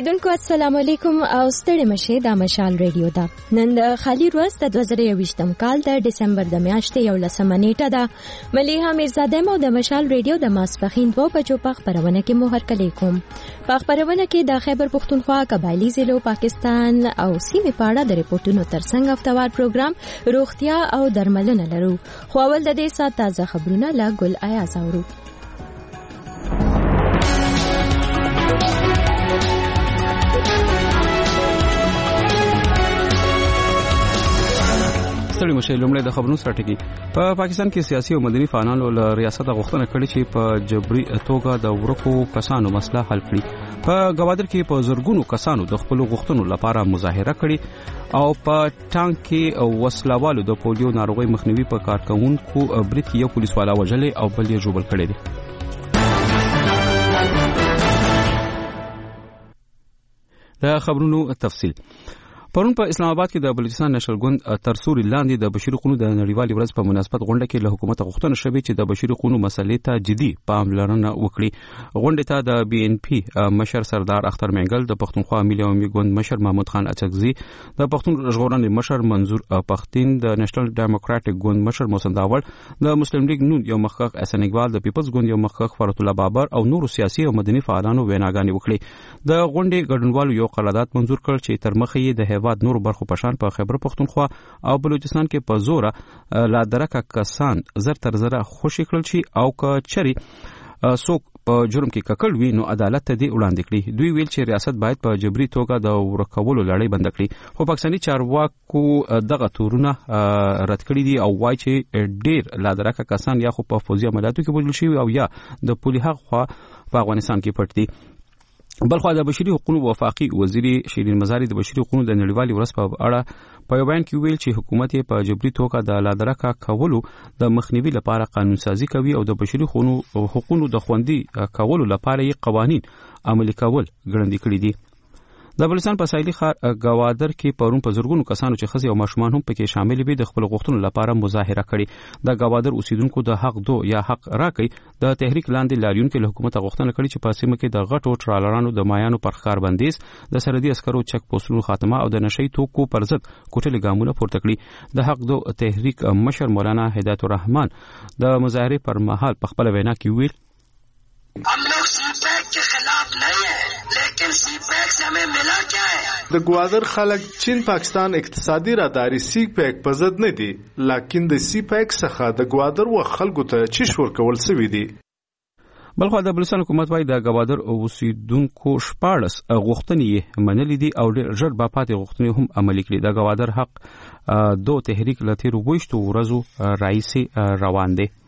اوریدونکو السلام علیکم او ستړي مشه د مشال ریډیو دا نن د خالی ورځ د 2023م کال د ډسمبر د میاشتې 11 نیټه ده مليحه میرزاده مو د مشال ریډیو د ماسپخین 2 بجو په خبرونه کې مو هرکلی کوم په خبرونه کې د خیبر پختونخوا قبایلی ضلعو پاکستان او سیمې پاړه د ریپورتونو ترڅنګ هفتوار پروګرام روغتیا او درملنه لرو خو اول د دې سات تازه خبرونه لا ګل ایاز اورو ستړي مشه لومړی د خبرونو سرټکی په پاکستان کې سیاسي او مدني فعالانو له ریاست غوښتنه کړې چې په جبري توګه د ورکو کسانو مسله حل کړي په گوادر کې په زرګونو کسانو د خپل غوښتنو لپاره مظاهره کړې او په ټانک کې وسلوالو د پولیو ناروغي مخنیوي په کارکونکو برید کې یو پولیس والا وژلې او بل یې ژوبل کړی دی د خبرونو تفصیل پرون په اسلام آباد کې د بلوچستان نېشنل ګوند تر سوري لاندې د بشري حقوقو د نړیوالې ورځ په مناسبت غونډه کې له حکومت غوښتنه شوې چې د بشري حقوقو مسلې ته جدي پاملرنه وکړي غونډه ته د بي ان پی مشر سردار اختر منګل د پښتونخوا ملي عوامي ګوند مشر محمود خان اچکزي د پښتون ژغورنې مشر منظور پښتين د نېشنل ډیموکراټک ګوند مشر محسن داوړ د مسلم لیگ نون یو مخکښ احسان اقبال د پیپلز ګوند یو مخکښ فرات الله بابر او نورو سیاسي او مدني فعالانو ویناګانې وکړي د غونډې ګډونوالو یو قرارداد منزور کړ چې تر مخه یې د هیواد نور برخو په خیبر پختونخوا او بلوچستان کې په زوره لا درکه کسان زر تر زره خوشی کړل شي او کچري څوک په جرم کې ککړ وي نو عدالت ته دی وړاندې کړي دوی ویل چې ریاست باید په جبري توګه د ورکولو لړۍ بند کړي خو پاکستاني چارواکو دغه تورونه رد کړي دي او وایي چې ډیر لا درکه کسان یا خو په فوزي عملیاتو کې وژل شوي او یا د پولیس خوا په افغانستان کې پټ دي بلخو د بشري حقوقو وفاقي وزیر شیرین مزاری د بشري حقوقو د نړیوالې ورځ په اړه په یو بیان کې ویل چې حکومت په جبري توګه د لادرکه کولو د مخنیوي لپاره قانون سازي کوي او د بشري حقوقو د خوندي کولو لپاره یې قوانين عملي کول ګړندې کړي دي د بلوچستان په ساحلي ښار گوادر کې پرون په زرګونو کسانو چې خزي او ماشومان هم پکې شامل وي د خپل غوښتنو لپاره مظاهره کړې د گوادر اوسیدونکو د حق دو یا حق راکې د تحریک لاندې لاریونکو له حکومت غوښتنه کړې چې په سیمه کې د غټو ټرالرانو د مایانو پر ښکار بندیز د سرحدي عسکرو چک پوسټونو خاتمه او د نشئی توکو پر ضد کوټلې ګامونه پورته کړي د حق دو تحریک مشر مولانا هدایت الرحمن د مظاهره پر مهال په خپل وینا کې ویل हम लोग सीपैक के खिलाफ नहीं है लेकिन सीपैक से हमें मिला क्या है د گوادر خلک چین پاکستان اقتصادي راداري سیپیک په ضد نه دي لکه د سیپیک څخه د گوادر و خلکو ته چش ورکول سوي دي بلخو د بلوچستان حکومت وايي د گوادر اوسیدونکو شپارس غوښتنې منلې دي او ډېر ژر با پاتې غوښتنې هم عملي کړي د گوادر حق دو تحریک لتیر وښتو ورځو رئیس روان دي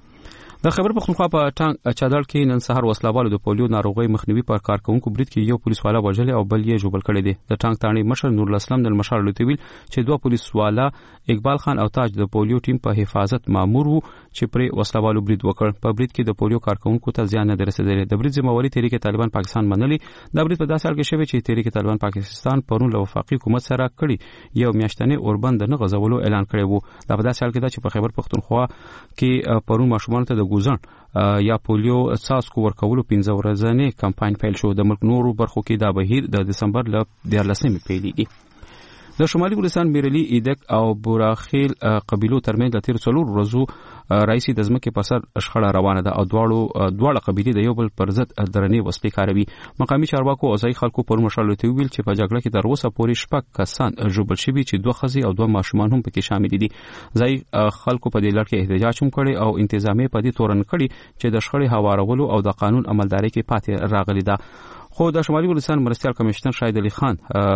د خیبر پختونخوا په ټانک چادر کې نن سهار وسلوالو د پولیو ناروغي مخنیوي پر کارکونکو برید کې یو پولیس والا وژل او بل یې ژوبل کړی دی د ټانک تانی مشر نور الاسلام د مشال لوتویل چې دوه پولیس والا اقبال خان او تاج د پولیو ټیم په حفاظت مامور وو چې پر وسلوالو برید وکړ په برید کې د پولیو کارکونکو ته زیان نه رسیدلی د برید ذمہواری تحریک طالبان پاکستان منلې د برید په داسې حال کې شوی چې تحریک طالبان پاکستان پرون له وفاقي حکومت سره کړي یو میاشتنی اوربند نه غزولو اعلان کړی وو دا په داسې حال کې چې په خیبر پختونخوا کې پرون ماشومان ته د ګوزن یا پولیو څاڅکو ورکولو 15 ورځې کمپاین پیل شو د ملک نورو برخو کې دا بهیر د دسمبر ل 14 پیلېږي د شمالي بلوچستان میرلی ایدک او بوراخیل قبیلو ترمنځ د تیر څلور ورځو رئیسي د ځمکې په سر شخړه روانه ده او دواړه قبیلې د یو بل پر ضد درنې وسلې کاروي مقامي چارواکو او ځای خلکو پر مشال ته ویل چې په جګړه کې تر اوسه پورې شپږ کسان ژوبل شوي چې دوه ښځې او دوه ماشومان هم پکې شامل دي ځای خلکو په دې لړ کې احتجاج هم کړي او انتظامیه په دې تورن کړي چې د شخړې هوارولو او د قانون عملداري کې پاتې راغلي ده خو د شمالي بلوچستان مرستيال کمشنر شاهد علي خان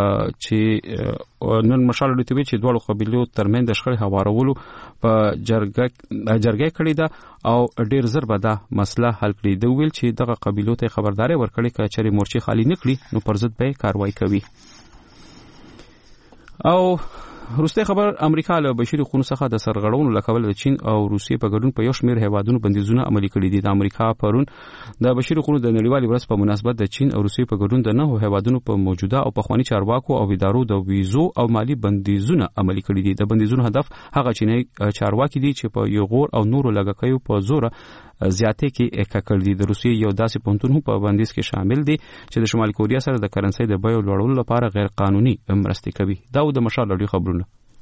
چې نن مشال لوتوي چې دوه قبيلو ترمنځ د شخړې هوارولو په جرګه کړې ده او ډیر زر به دا مسله حل کړي دی ویل چې دغه قبيلو ته خبرداري ورکړي چې چېرې مورچې خالی نکړي نو پر ضد به کاروایی کوي او روسي خبر امریکا له بشري قونو څخه د سرغړونو لکول د چین او روسیې په ګډون په یو شمېر هیوادونو بندیزونه عملي کړي دي. د امریکا پرون د بشري قونو د نړیوالې ورځ په مناسبت د چین او روسیې په ګډون د 9 هیوادونو په موجوده او پخوانی چارواکو او ادارو د ویزو او مالی بندیزونه عملي کړي دي. د بندیزونو هدف هغه چینی چارواکي دي چې په یغور او نورو لګکیو په زور زیاتې کې اککړ دي. د روسیې یو داسې پونتون په بندیز کې شامل دي چې د شمالي کوریا سره د کرنسي د بیو لوړولو لپاره غیر قانوني مرستې کوي. دا د مشال لړۍ خبرونه.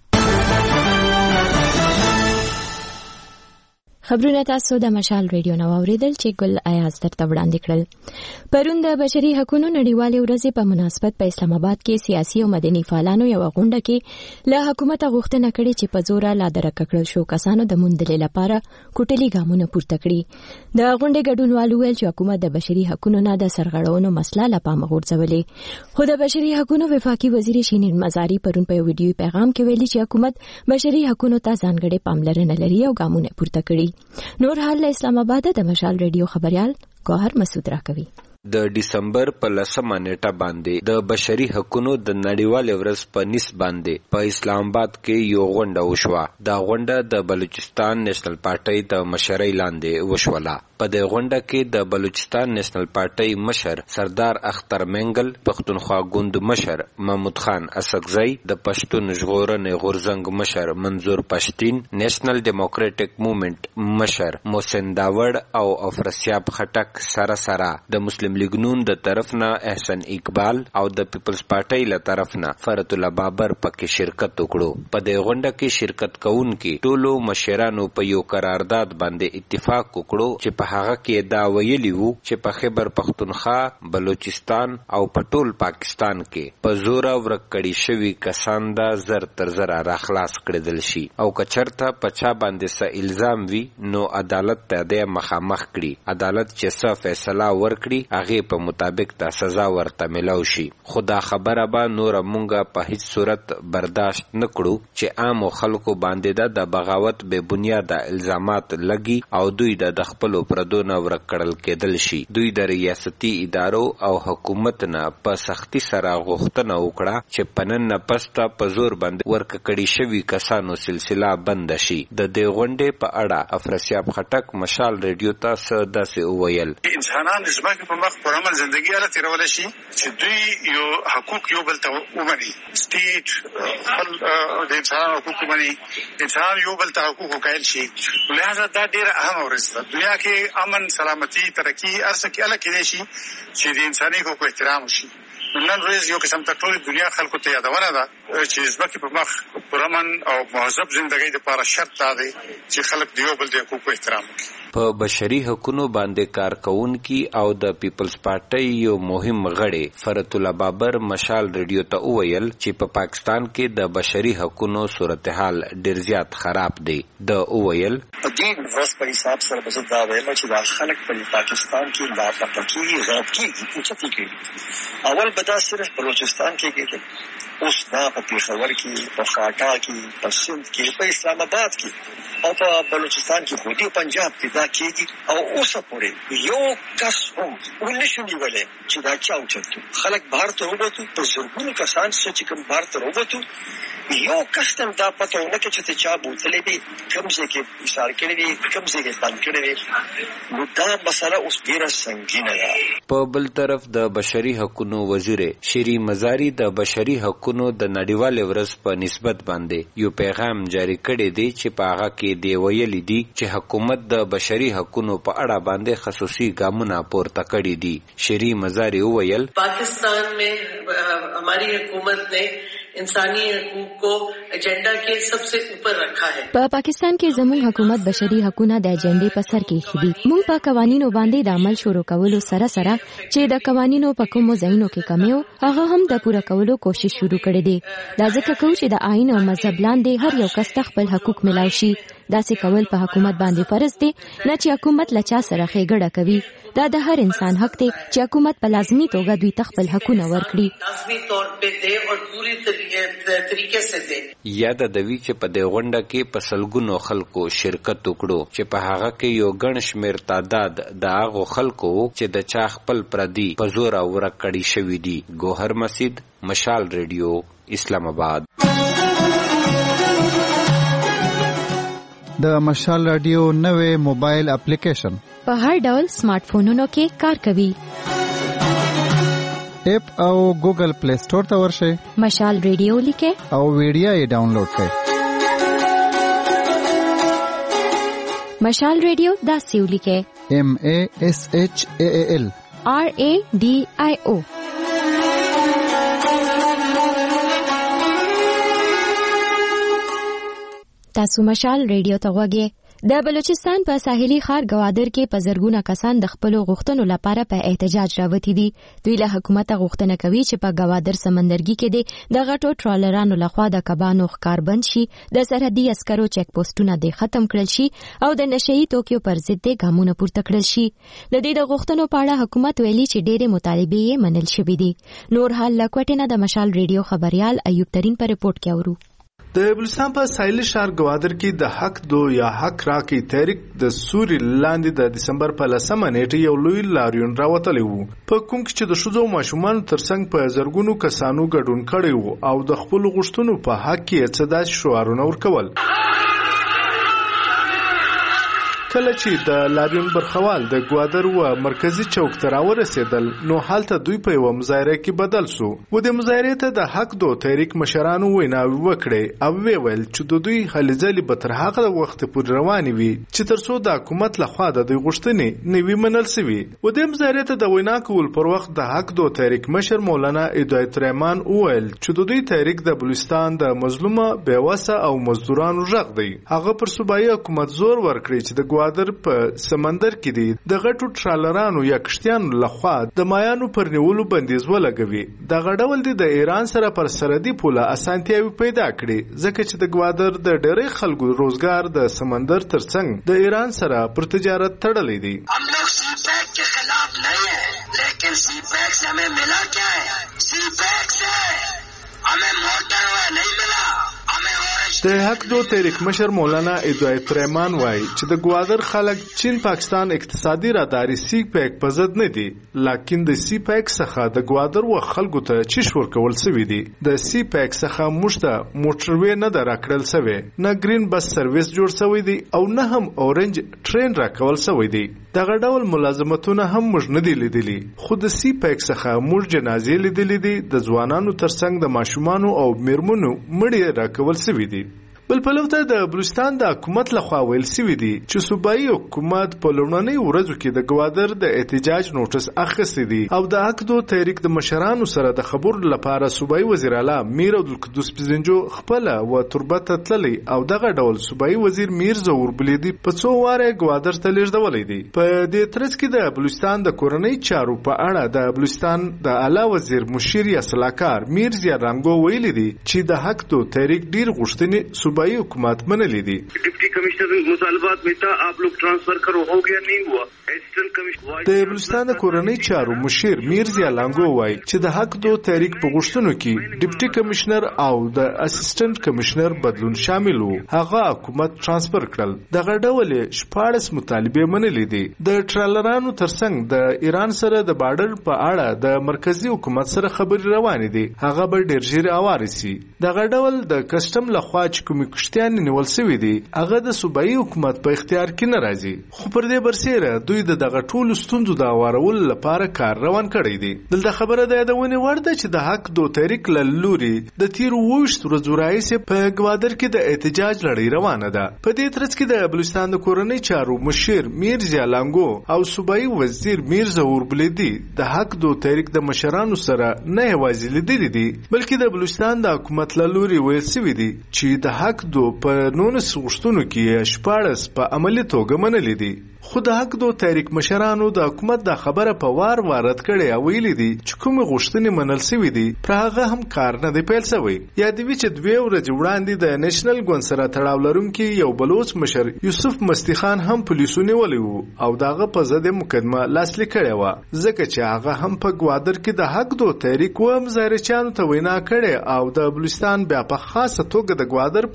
خبرونه تاسو د مشال ریډیو نو اوریدل چې ګل ایاز درته وړاندې کړل. پرون د بشري حقوقو نړیوالې ورځې په مناسبت په اسلام آباد کې سیاسي او مدني فعالانو یو غونډه کې له حکومت غوښتنه کړې چې په زور لا درک کړل شو کسانو د موندلې لپاره کوټلي ګامونه پورته کړي. د غونډې ګډونوالو ویل چې حکومت د بشري حقوقو نه د سرغړونو مسله لا پام غورځولې. خو د بشري حقوقو وفاقي وزیر شینین مزاری پرون په یو ویډیو پیغام کې ویلي چې حکومت بشري حقوقو ته ځانګړې پاملرنه لري او ګامونه پورته کړي. نور حال اسلام آباد د مشال ریډیو خبريال ګوهر مسعود راکوي. د ډیسمبر په 10مه نیټه باندې د بشري حقوقو د نړیوالې ورځ په نسبت باندې په اسلام آباد کې یو غونډه وشوه. دا غونډه د بلوچستان نېشنل پارټۍ د مشرۍ لاندې وشوله. په دې غونډه کې د بلوچستان نېشنل پارټۍ مشر سردار اختر منګل، پښتونخوا ګوند مشر محمود خان اسقزی، د پښتون ژغورنې غورځنګ مشر منظور پښتين، نېشنل ډیموکراټک موومېنټ مشر محسن داوړ او افراسیاب خټک سره سره د مسلم لیگ نون د طرفنا احسن اقبال او د پیپلز پارټۍ له طرفنا فرت الله بابر پکې شرکت وکړو. په دې غونډه کې شرکت کوونکي ټولو مشرانو په یو قرارداد باندې اتفاق وکړو چې په هغه کې دا ویلي وو چې په خیبر پختونخوا، بلوچستان او په ټول پاکستان کې په زور ورک کړي شوی کسان دا زر تر زر راخلاص کړل شي او کچرته پچا باندې څه الزام وي نو عدالت ته د مخامخ کړي. عدالت چې څه فیصله ورکړي هغه په مطابق د سزا ورته ملو شي. خدا خبره به نور مونږه په هیڅ صورت برداشت نکړو چې عام خلکو باندې د بغاوت به بنیاد الزامات لګي او دوی د خپل پردونه ورک کړل کېدل شي. دوی د ریاستي ادارو او حکومت نه په سختی سره غوښتنه وکړه چې پنن نه پسته په زور باندې ورک کړي شوی کسانو سلسله بند شي. د دې غونډې په اړه افراسیاب خټک مشال ریډیو ته داسې وویل: انسانان زمکه په مخ پر عمل زندگی اله تیرول شي چې دوی یو حقوق یو بل ته ومني. سټیټ د انسان حقوق ومني، انسان یو بل ته حقوق وکایل شي. لہذا دا ډیره اهمه ورځ ده. دنیا کې امن، سلامتی، ترقی ارسه کې اله کېدای شي چې د انساني حقوقو احترام وشي. نن ورځ یو قسم ته ټول دنیا خلکو ته یادونه ده چې زمکه په مخ پر امن او مهذب ژوندۍ لپاره شرط دی چې خلک د یو بل د حقوقو احترام وکړي. په بشري حقوقو باندې کارکونکي او د پیپلز پارټۍ یو مهم غړي فرت الله بابر مشال ریډیو ته وویل چې په پاکستان کې د بشري حقوقو صورتحال ډیر زیات خراب دی. د وویل په دې ورځ په حساب سره به دا وایم چې د خلک په پاکستان کې لا پټکیږي، غاب کیږي، چې څه کوي. اول به دا صرف بلوچستان کې کېږي، اوس دا په پېښور کې، په خاټا کې، په سند کې، په اسلام آباد کې او په بلوچستان کې خو دې پنجاب کې دا کېږي. او اوسه پورې یو کس هم ونشو نیولی چې دا چا اوچتو. خلک بهر ته ووتو، په زرګونو کسان چې کوم بهر ته ووتو، یو کس ته دا پته ونه کړه چې چا بوتلې دي، کوم ځای کې اشار کړی دي، کوم ځای کې بند کړی دي. نو دا مسله اوس ډېره سنګینه ده. په بل طرف د بشري حقوقو وزیر شری مزاری د بشري حقوقو د نړیوالې ورځ په نسبت باندې یو پیغام جاری کړی دی چې په هغه کې دی ویلي دي چې حکومت د بشري حقوقو په اړه باندې خصوصي ګامونه پورته کړي دي. شری مزاری وویل: पाकिस्तान में हमारी हुकूमत ने इंसानी हकूक को एजेंडा के सबसे ऊपर रखा है. په پاکستان کې زموږ حکومت بشري حقوقونه د اجنډې په سر کې خېدي. موږ په قوانینو باندې د عمل شروع کولو سره سره چې د قوانینو په کومو ځایونو کې کمیو هغه هم د پوره کولو کوشش شروع کړی دی. دا ځکه کوم چې د آئین او مذهب لاندې هر یو کس خپل حقوق ملاوي شي. داسې کول په حکومت باندې فرض دی، نه چې حکومت لچا سره ښېګړه کوي. دا د هر انسان حق دی چې حکومت په لازمي توګه دوی خپل حقونه ورکړي. لازمي طور په دې او پوری طریقې سره یاد د وی چې په دې غونډه کې په سلګونو خلکو شرکت وکړو چې په هغه کې یو ګڼ شمېر تعداد د هغو خلکو چې د چا خپل پردي په زور ورک کړي شوي دي. ګوهر مسعود، مشال ریډیو، اسلام آباد. د مشال رادیو نوې موبایل اپلیکیشن په هر ډول سمارټ فونونو کې کار کوي. اپ او ګوګل پلی سٹور ته ورشئ، مشال ریډیو لیکئ او ویډیو یې ډاونلوډ کړئ. مشال ریډیو داسې ولیکئ MASHAAL RADIO. تاسو مشال ریډیو ته غوږی. د بلوچستان په ساحلي ښار ګوادر کې په زرګونه کسان د خپل غوښتنو لپاره په احتجاج راوتی دي. دوی له حکومت غوښتنه کوي چې په ګوادر سمندرګي کې د غټو ټرالرانو لخوا د کبانو ښکار بند شي، د سرحدي عسکرو چیک پوسټونه د ختم کړل شي او د نشئی توکیو پر ضد ګامونه پورته کړل شي. د دې د غوښتنو په اړه حکومت ویلي چې ډېرې مطالبې یې منل شوې دي. نور حال له کوټې نه د مشال ریډیو خبريال ایوب ترین په رپورټ کې اورو. د بلوچستان په ساحلي ښار ګوادر کې د حق دو یا حق راکې تحریک د سوري لاندې د دسمبر په 10 نیټه یو لوی لاریون راوتلی وو، په کوم کې چې د ښځو او ماشومانو ترڅنګ په زرګونو کسانو ګډون کړی وو او د خپل غوښتنو په حق کې څه داسې شعارونه ورکول. کله چې د لاریون برخوال د ګوادر و مرکزی چوک ته راورسېدل، نو حالت دوی په یو مظاهره کې بدل شو. و د مظاهرې ته د حق دو تحریک مشرانو ویناوي وکړې او ویل چې د دوی هلې ځلې به تر هغه وخت پورې روانې وي چې تر څو د حکومت لخوا د دوی غوښتنې نه وي منل شوي. و د مظاهرې ته د وینا کول پر وخت د حق دو تحریک مشر مولانا هدایت الرحمن وویل چې د دوی تحریک د بلوچستان د مظلومه، بیوسه او مزدورانو غږ دی. هغه پر صوبایي حکومت زور ورکړي چې د ګوادر په سمندر کې دي د غټو ټرالرانو یا کشتیانو لخوا د مایانو پر نیولو بندیز ولګوي. دغه ډول دي د ایران سره پر سرحدي پوله اسانتیاوي پیدا کړي، ځکه چې د ګوادر د ډېری خلکو روزګار د سمندر ترڅنګ د ایران سره پر تجارت تړلی دی. हम लोग सीपैक के खिलाफ नहीं है, लेकिन सीपैक से हमें मिला क्या है? सीपैक से हमें मोटरवे नहीं मिला. د حق دو تحریک مشر مولانا هدایت الرحمن وایي چې د ګوادر خلک چین پاکستان اقتصادي راداري سی پیک په ضد نه دي، لکن د سی پیک څخه د ګوادر و خلکو ته چیش ورکول شوی دي. د سی پیک څخه موږ ته موټروي نه راکړل شوی، نه گرین بس سرویس جوړ شوی دی او نه هم اورنج ټرین راکول شوی دی. دغه ډول ملازمتونه هم موږ نه دي لیدلي، خو د سی پیک څخه موږ جنازې لیدلې دي، د ځوانانو ترڅنګ د ماشومانو او میرمنو مړي راکول شوی دي. بل پلو ته د بلوچستان د حکومت لخوا ویل شوی دی چې صوبایي حکومت په لومړنۍ ورځو کې د ګوادر د احتجاج نوټس اخیستی دی او د حق دو تحریک د مشرانو سره د خبرو لپاره صوبایي وزیر اعلی میر عبدالقدوس پزنجو خپل و تربت تللی او دغه ډول صوبایي وزیر میر زور بلیدي په څو واره ګوادر ته لیږدولې دی. په دې ترڅ کې د بلوچستان د کورنۍ چارو په اړه د بلوچستان د اعلی وزیر مشیر یا صلاحکار میر زیار رنگو ویلي دی چې د حق دو تحریک ډیر غوښتنې صوبائی حکومت منلی دی. ڈپٹی کمشنر مطالبات میں تھا آپ لوگ ٹرانسفر کرو، ہو گیا نہیں ہوا. د بلوچستان د کورنۍ چارو مشیر میر زیا لانګو وایي چې د حق دو تحریک په غوښتنو کې ډپټي کمشنر او د اسسټنټ کمشنر بدلون شامل وو. هغه حکومت ټرانسفر کړل. دغه ډول 14 مطالبه منلې دي. د ټرالرانو ترڅنګ د ایران سره د بارډر په اړه د مرکزی حکومت سره خبرې روانې دي. هغه به ډیر ژر اوارسي. دغه ډول د کسٹم لخوا چې کومې کشتیان نیول شوی دي هغه د صوبایي حکومت په اختیار کې نه راځي. خو پر دې برسېره دوی دغه ټول ستونزو د اورول لپاره کار روان کړی دی. دلته خبره ده د ونی ورده چې د حق دو تحریک لوري د تیر 20 ورځې راځي په ګوادر کې د احتجاج لړۍ روانه ده. په دې ترڅ کې د بلوچستان د کورنۍ چارو مشیر میر زیالانګو او صوبایي وزیر میر زور بلیدي د حق دو تحریک د مشرانو سره نه یوازې لیدلي دي بلکې د بلوچستان د حکومت لوري ویل شوی دی چې د حق دو په 19 غوښتنو کې 14 په عملي توګه منلي دي. خو د حق دو تحریک مشرانو د حکومت د خبره په وار رد کړي او ویلي دي چې کوم غوښتنې منل شوی دي پر هغه هم کار نه دی پیل شوی. یادوي چې 2 ورځې وړاندې د نېشنل ګوند سره تړاو لرونکي یو بلوچ مشر یوسف مستی خان هم پولیسو نیولی وو او دغه په ضد مقدمه لاسلیک کړې و ځکه چې هغه هم په ګوادر کې د حق دو تحریک و مظاهرچیانو ته وینا کړې او د بلوچستان بیا په خاصه توګه د ګوادر په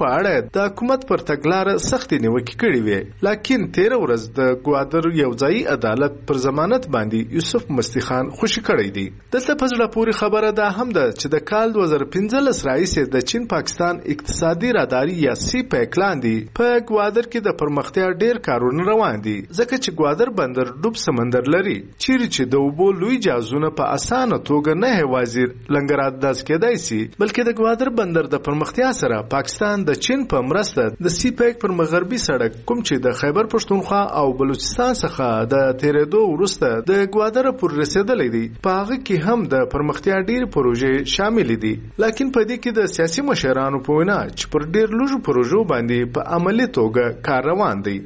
په اړه د حکومت پر تګلارې سختې نیوکې کړې وې، لکن 13 ورځ د ګوادر یو ځایي عدالت پر ضمانت باندې یوسف مستی خان خوشی کړی دی. دلته په زړه پورې خبره ده هم ده چې د کال 2015 راهیسې د چین پاکستان اقتصادي راداري یا سی پیک لاندې په ګوادر کې د پرمختیا ډیر کارونه روان دي، ځکه چې ګوادر بندر ډوب سمندر لري چیرې چې د اوبو لوی جهازونه په اسانه توګه نه هوازي لنګراداز کېدای شي، بلکې د ګوادر بندر د پرمختیا سره پاکستان د چین په مرسته د سی پیک پر مغربي سړک کوم چې د خیبر پښتونخوا او بلوچستان څخه د تیرېدو وروسته د ګوادر پر رسیدلې دي، په هغه کې هم د پرمختیا ډیر پروژې شامل دي، لکن په دې کې د سیاسي مشرانو په وینا چې پر ډیر لږو پروژو باندې په عملي توګه کار روان دی.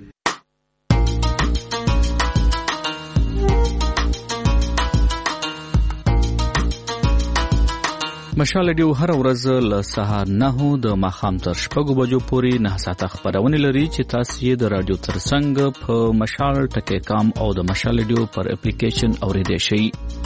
مشال ډیو هر ورځ له سهار 9 د ماښام تر 6 بجو پورې 9 ساعته خبرونه لري چې تاسو یې د رادیو ترڅنګ په مشال ټکی کام او د مشال ډیو پر اپلیکیشن اوریدئ شئ.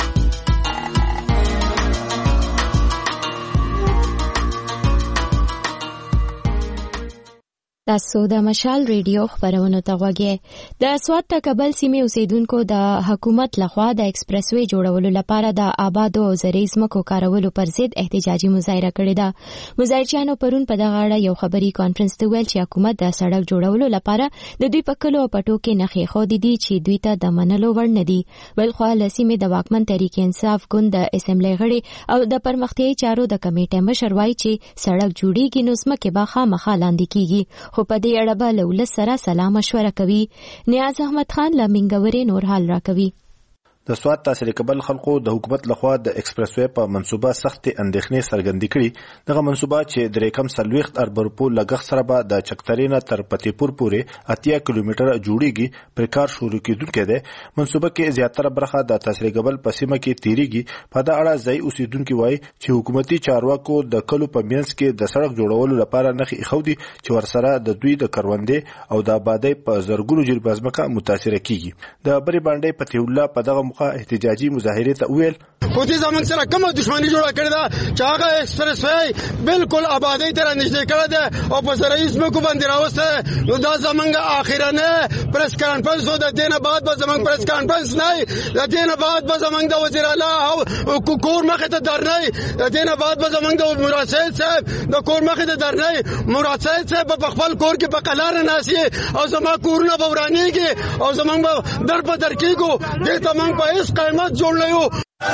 تاسو د مشال ریډیو خبرونه ته غوږی. د سوات کابل سیمې اوسیدونکو د حکومت لخوا د ایکسپریس وی جوړولو لپاره د آباد او زرعي ځمکو کارولو پر ضد احتجاجي مظاهره کړې ده. مظاهرچیانو پرون په دغه اړه یو خبري کانفرنس ته ویل چې حکومت د سړک جوړولو لپاره د دوی په کلو او پټو کې نښې ښودې دي چې دوی ته د منلو وړ نه دي. بلخوا له سیمې د واکمن تحریک انصاف ګوند د اسمبلی غړي او د پرمختیایي چارو د کمیټې مشر وایي چې سړک جوړیږي نو ځمکې به خامخا لاندې کیږي، خو په دې اړه به له ولس سره سلا مشوره کوي. نیاز احمد خان له منګورې نور حال راکوي. د سوات تحصیل کبل خلکو د حکومت لخوا د ایکسپریس وی په منصوبه سخت اندېښنې څرګندې کړي. دغه منصوبه چې د رقم 40 ارب روپو لګښت سره به د چکترینه تر پتیپور پورې 80 کیلومتر جوړیږي، پر کار شروع کیدونکې ده. منصوبه کې زیاتره برخه د تحصیل کبل په سیمه کې تیریږي. په دا اړه ځای اوسیدونکو وایي چې حکومتي چارواکو د کلو په مینس کې د سړک جوړولو لپاره نښې خودي چې ورسره د دوی د کروندې او د آبادی په زرګونو جریبه ځمکه متاثر کیږي. د بری باندې فتح الله په دغه احتجاجي مظاهره ته ویل پوتې زمونږ سره کومه دښمنی جوړه کړې ده چې هغه ایکسپریس وی بالکل آبادی ته نږدې کړی ده او په زرعي ځمکو باندې راوسته. نو دا زمونږ اخرنه پریس کانفرنس و، د دې نه بعد به زمونږ پریس کانفرنس نه، د دې نه بعد به زمونږ د وزیر اعلی او کور مخې ته درنه، د دې نه بعد به زمونږ د مراد سید صاحب د کور مخې ته درنه. مراد سید صاحب په خپل کور کې په قلار ناسي او زموږ کورونه به ورانېږي او زمونږ به در په در کېږو. دې ته موږ په هیڅ قیمت جوړ نه یو.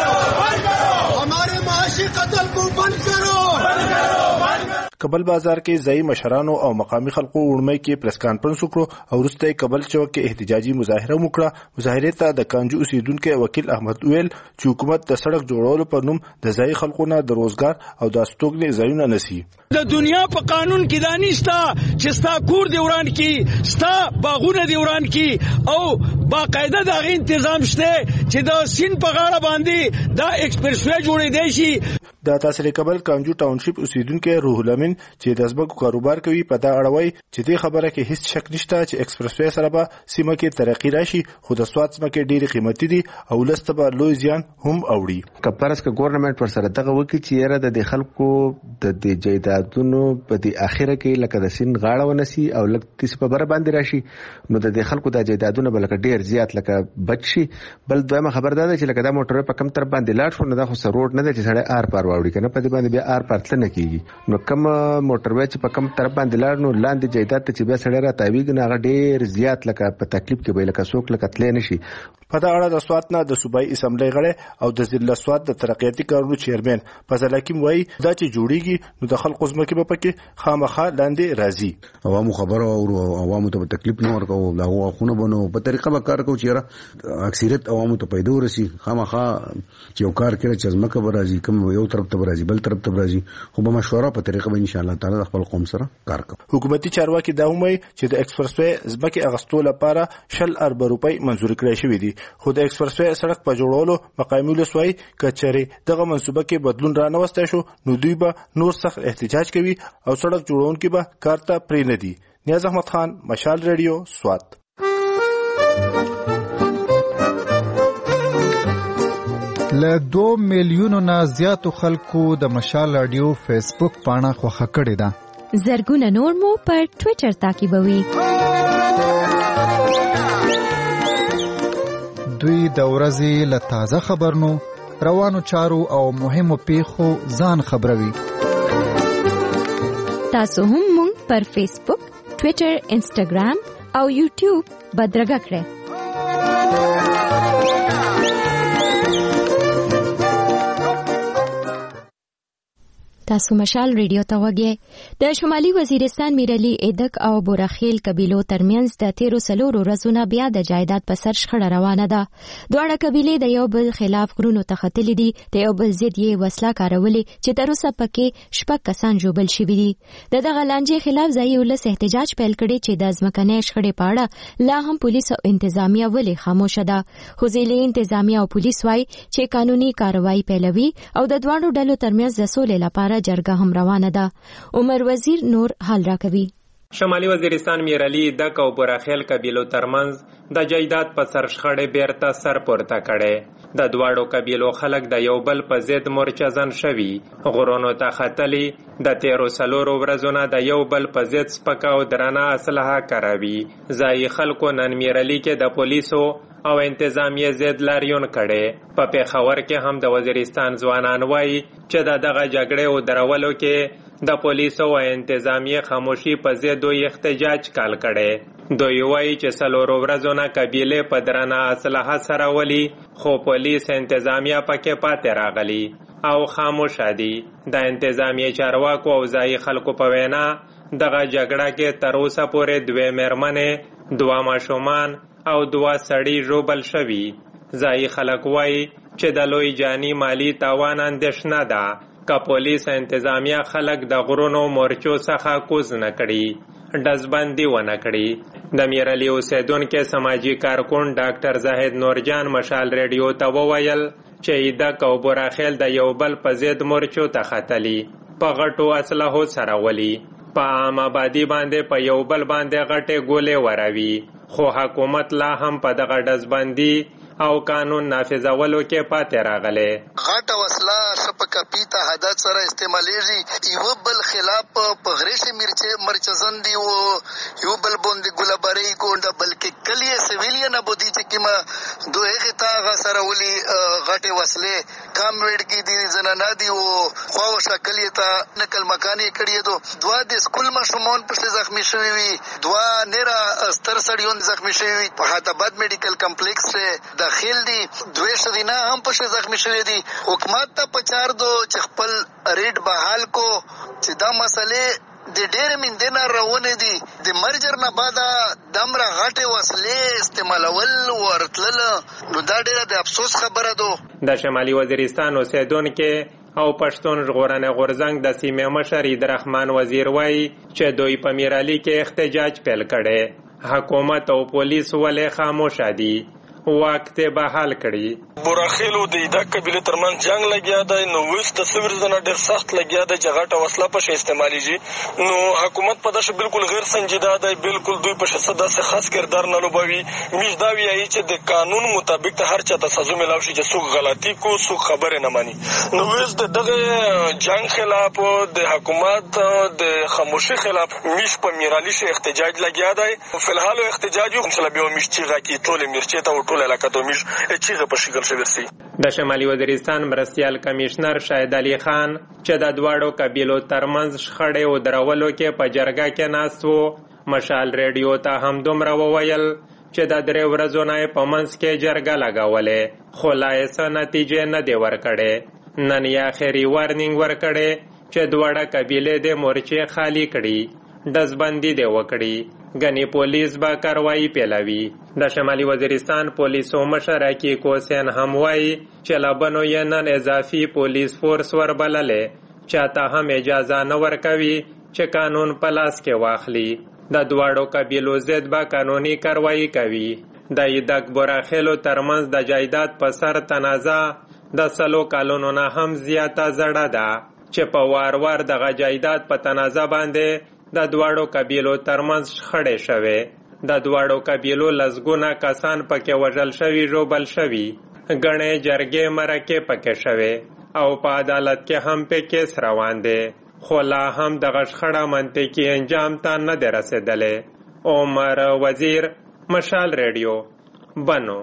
हमारे معاشي قتل کو بند کرو. کابل بازار کې ځای مشرانو او مقامی خلکو وړمې کې پریس کانفرنس وکړو او وروسته کابل چوک کې احتجاجي مظاهره وکړه. مظاهره ته د کانجو اوسیدونکو وکیل احمد ویل چې حکومت د سړک جوړولو په نوم د ځای خلکو نه د روزګار او د استوګنې ځایونه نسی. د دنیا په قانون کې دا نشته چې ستا کور دی وران کی، ستا باغونه دی وران کی، او باقاعده دا غي تنظیم شته چې د سین په غاړه باندې دا ایکسپریس وی جوړې دی شي. د تحصیل کبل کانجو ټاونشپ اوسیدونکو روح الامین چې د ځمکو کاروبار کوي په دا اړه وایي چې دې خبره کې هیڅ شک نشته چې ایکسپریس وی سره به سیمه کې ترقی راشي، خو د سوات ځمکې ډېرې قیمتي دي او لسته به لوی زیان هم اوړي. کپارس کا ګورنمنت پر سره دغه وکی چې یره د خلکو د جیدادونو په دې اخیره کې لکه د سین غاړه ونسی او لکه تیس په بر باندې راشي، نو د خلکو د جیدادونو بلکه ډېر زیات لکه بچي. بل دویمه خبر ده چې لکه دا موټر په کم تر باندې لاړ شو، نه دا خو سروډ نه دی چې سړی آر پار واوړي کنه، په دې باندې بیا آر پار تل نه کیږي. نو کم موټر وای چې په کم تر باندې لاړ نو لاندې جیدات ته چې بیا سړی را تاویږي نه، هغه ډېر زیات لکه په تکلیف کې به لکه څوک لکه تلې نشي. په دا اړه د سوات نه د صوبایي اسمبلی غړي او د ضلع سوات د ترقیاتي کارونو چیرمن فضل حکیم وایي دا چې جوړیږي نو د خلکو ځمکې به پکې خامخا لاندې راځي. عوامو خبره او عوامو ته تکلیف نه ورکو، دا خونه بنو په طریقه به کار کوو چې اکثریت عوامو ته پیدا ورسي. خامخا چې یو کار کړي چې ځمکه به راځي، کوم یو طرف ته راځي بل طرف ته راځي، خو به مشوره په طریقه به ان شاء الله تعالی خپل قوم سره کار کوي. حکومتي چارواکي دا وایي چې د ایکسپریس وی ځمکې اغستو لپاره 60 ارب روپۍ منزور کړی شوی دي، خو د ایکسپریس وی سړک په جوړولو مقامی ولسوي کچري دغه منصوبه کې بدلون را نوسته شو نو دوی به نور سخت احتجاج کوي او سړک جوړونکي به کار ته پرې نه دي. نیاز احمد خان، مشال ریډیو، سوات. له 2 میلیونو نه زیاتو خلکو د مشال رادیو فیسبوک پاڼه خوښه کړې ده. زرګونه نور مو پر ټوئیټر تعقیبوي. دوی د ورځې له تازه خبرونو، روانو چارو او مهمو پیښو ځان خبروي. تاسو هم مونږ پر فیسبوک، ټوئیټر، انسټاګرام او یوټیوب بدرګه کړئ. تاسو مشال ریډیو ته وګورئ. د شمالي وزیرستان میرعلي ایدک او بوراخیل قبیلو ترمنځ د 13 ورځې بیا د جایداد په سر شخړه روانه ده. دواړه قبیلې د یو بل خلاف غرونو ته ختلې دي. د یو بل ضد یې وسله کارولې چې تر اوسه پکې 6 کسان ژوبل شوي دي. دغه لانجې خلاف ځایي ولس احتجاج پیل کړی چې د ځمکنۍ شخړې په اړه لا هم پولیس او انتظامیه ولې خاموشه ده. خو ځینې انتظامیه او پولیس وایي چې قانوني کاروایی پیلوي او د دواړو ډلو ترمنځ د سولې لپاره جرګه هم روانه ده. عمر وزیر نور حال راکوي. شمالي وزیرستان میرعلي ایدک او بوراخیل قبیلو ترمنځ د جایداد په سر شخړې بیرته سر پورته کړي. د دواړو قبیلو خلک د یو بل په ضد مورچزن شوي، غرونو ته ختلي، د 13 ورځې د یو بل په ضد سپکه او درنه اسلحه کاروي. ځایي خلکو نن میرعلي کې د پولیسو او انتظامیه ضد لاریون کړي. په پیښور کې هم د وزیرستان ځوانان وایي چې دغه جګړې او درولو کې د پولیسو او انتظامیه خاموشي په ضد احتجاج کال کړي. دوی وایي چې 4 ورځې قبیلې په درنه اسلحه سره ولي، خو پولیس انتظامیه پکې پاتې راغلي او خاموش دي. د انتظامیه چارواکو او ځایي خلکو په وینا دغه جګړه کې تر اوسه پورې 2 میرمنې، 2 ماشومان او 2 سړي ژوبل شوي. ځایي خلک وایي چې د لوی جانی مالی تاوان اندېښنه ده که پولیس انتظامیه خلک د غرونو مورچو څخه کوز نه کړي، ډزبندي ونه کړي. د میرعلي اوسیدونکو سماجی کارکون ډاکټر زاهد نورجان مشال ریډیو ته وویل چې ایدک او بوراخیل د یو بل په ضد مورچو ته ختلي، په غټو اسلحو سره ولي، په عام آبادی باندې په یو بل باندې غټې ګولې وراوي. خو حکومت لا هم په دغه ډزبندي او قانون نافذولو کې پاتې راغله. غټه وسله شپکه پیته حدت سره استعمالېږي، یو بل خلاف په غریش مرچزن دی او یو بل باندې ګلابری کوند، بلکې کلی سیویلین ابودي چې کما دوه غتا غ سره ولي غټه وسله کام وړ کې دي زنانه دی او خو شکلی ته نقل مکاني کړی دو. 2 د سکول مشمون په زخمی شوی وي، 2 نرا ستر سړیون زخمی شوی وي. په حتاباد میډیکل کمپلیکس داخل دي، 2 شدینا هم په زخمی شوی دي. حکومت ته پچار دو چې خپل ریټ بحال کو چې دا مسئله د ډېر مندنه روانه دي. د مرجر نه بعد دمره غټه وسلې استعمالول ورتلل، نو دا ډېر د افسوس خبره ده. د شمالي وزیرستان اوسیدونکو او پښتون ژغورنې غورځنګ د سیمې مشر عیدرحمان وزیر وایي چې دوی په میرعلي کې احتجاج پیل کړي. حکومت او پولیس ولې خاموش دي؟ وخت به حل کړي. بوراخیل او د ایدک قبیله ترمن جنگ لګیا دی، نو وس د سویر زنه ډېر سخت لګیا دی چې غټه وسله په شی استعمالېږي. نو حکومت په داسې بالکل غیر سنجیده دی، بالکل دوی په شسه داسې خاص کردار نه لوبوي. میش دا وایي چې د قانون مطابق ته هر چا ته سزا ملاو شي چې څوک غلطي کو څوک خبره نه مانی. نو وس دغه جنگ خلاف د حکومت د خاموشي خلاف میش په میرعلي شي احتجاج لګیا دی. فلحال احتجاج یو مثلا به میش چې راکی ټول مرچې ته د شمالي وزیرستان مرستیال کمشنر شاهد علي خان چې د دواړو قبیلو ترمنځ شخړې او درولو کې په جرګه کې ناست و، مشال ریډیو ته هم دومره وویل چې د 3 ورځو نه په منځ کې جرګه لګولې، خو لا یې څه نتیجې نه دی ورکړې. نن یې آخري وارنینګ ورکړې چې دواړه قبیلې د مورچې خالی کړي، ډزبندي دی وکړي، غنی پولیس با کاروایی پیلوي. د شمالي وزیرستان پولیسو مشر حقیق حسین هم وایي چې لبنو یې نن اضافي پولیس فورس وربللې، چاته هم اجازه نه ورکوي چې قانون په لاس کې واخلي. د دواړو قبیلو ضد به قانوني کاروایی کوي. د ایدک بوراخیلو ترمنځ د جایداد په سر تنازع د 100 کالونو نه هم زیاته زړه ده چې په وار دغه جایداد په تنازع باندې د دواړو قبیلو ترمنځ شخړې شوې. د دواړو قبیلو لسګونه کسان پکې وژل شوي، ژوبل شوي، غڼې جرګې مرکې پکې شوې او په عدالت کې هم په کیس روان دی. خو لا هم دغه شخړه منطقي انجام ته نه دی رسېدلی. عمر وزیر، مشال ریډیو، بنو.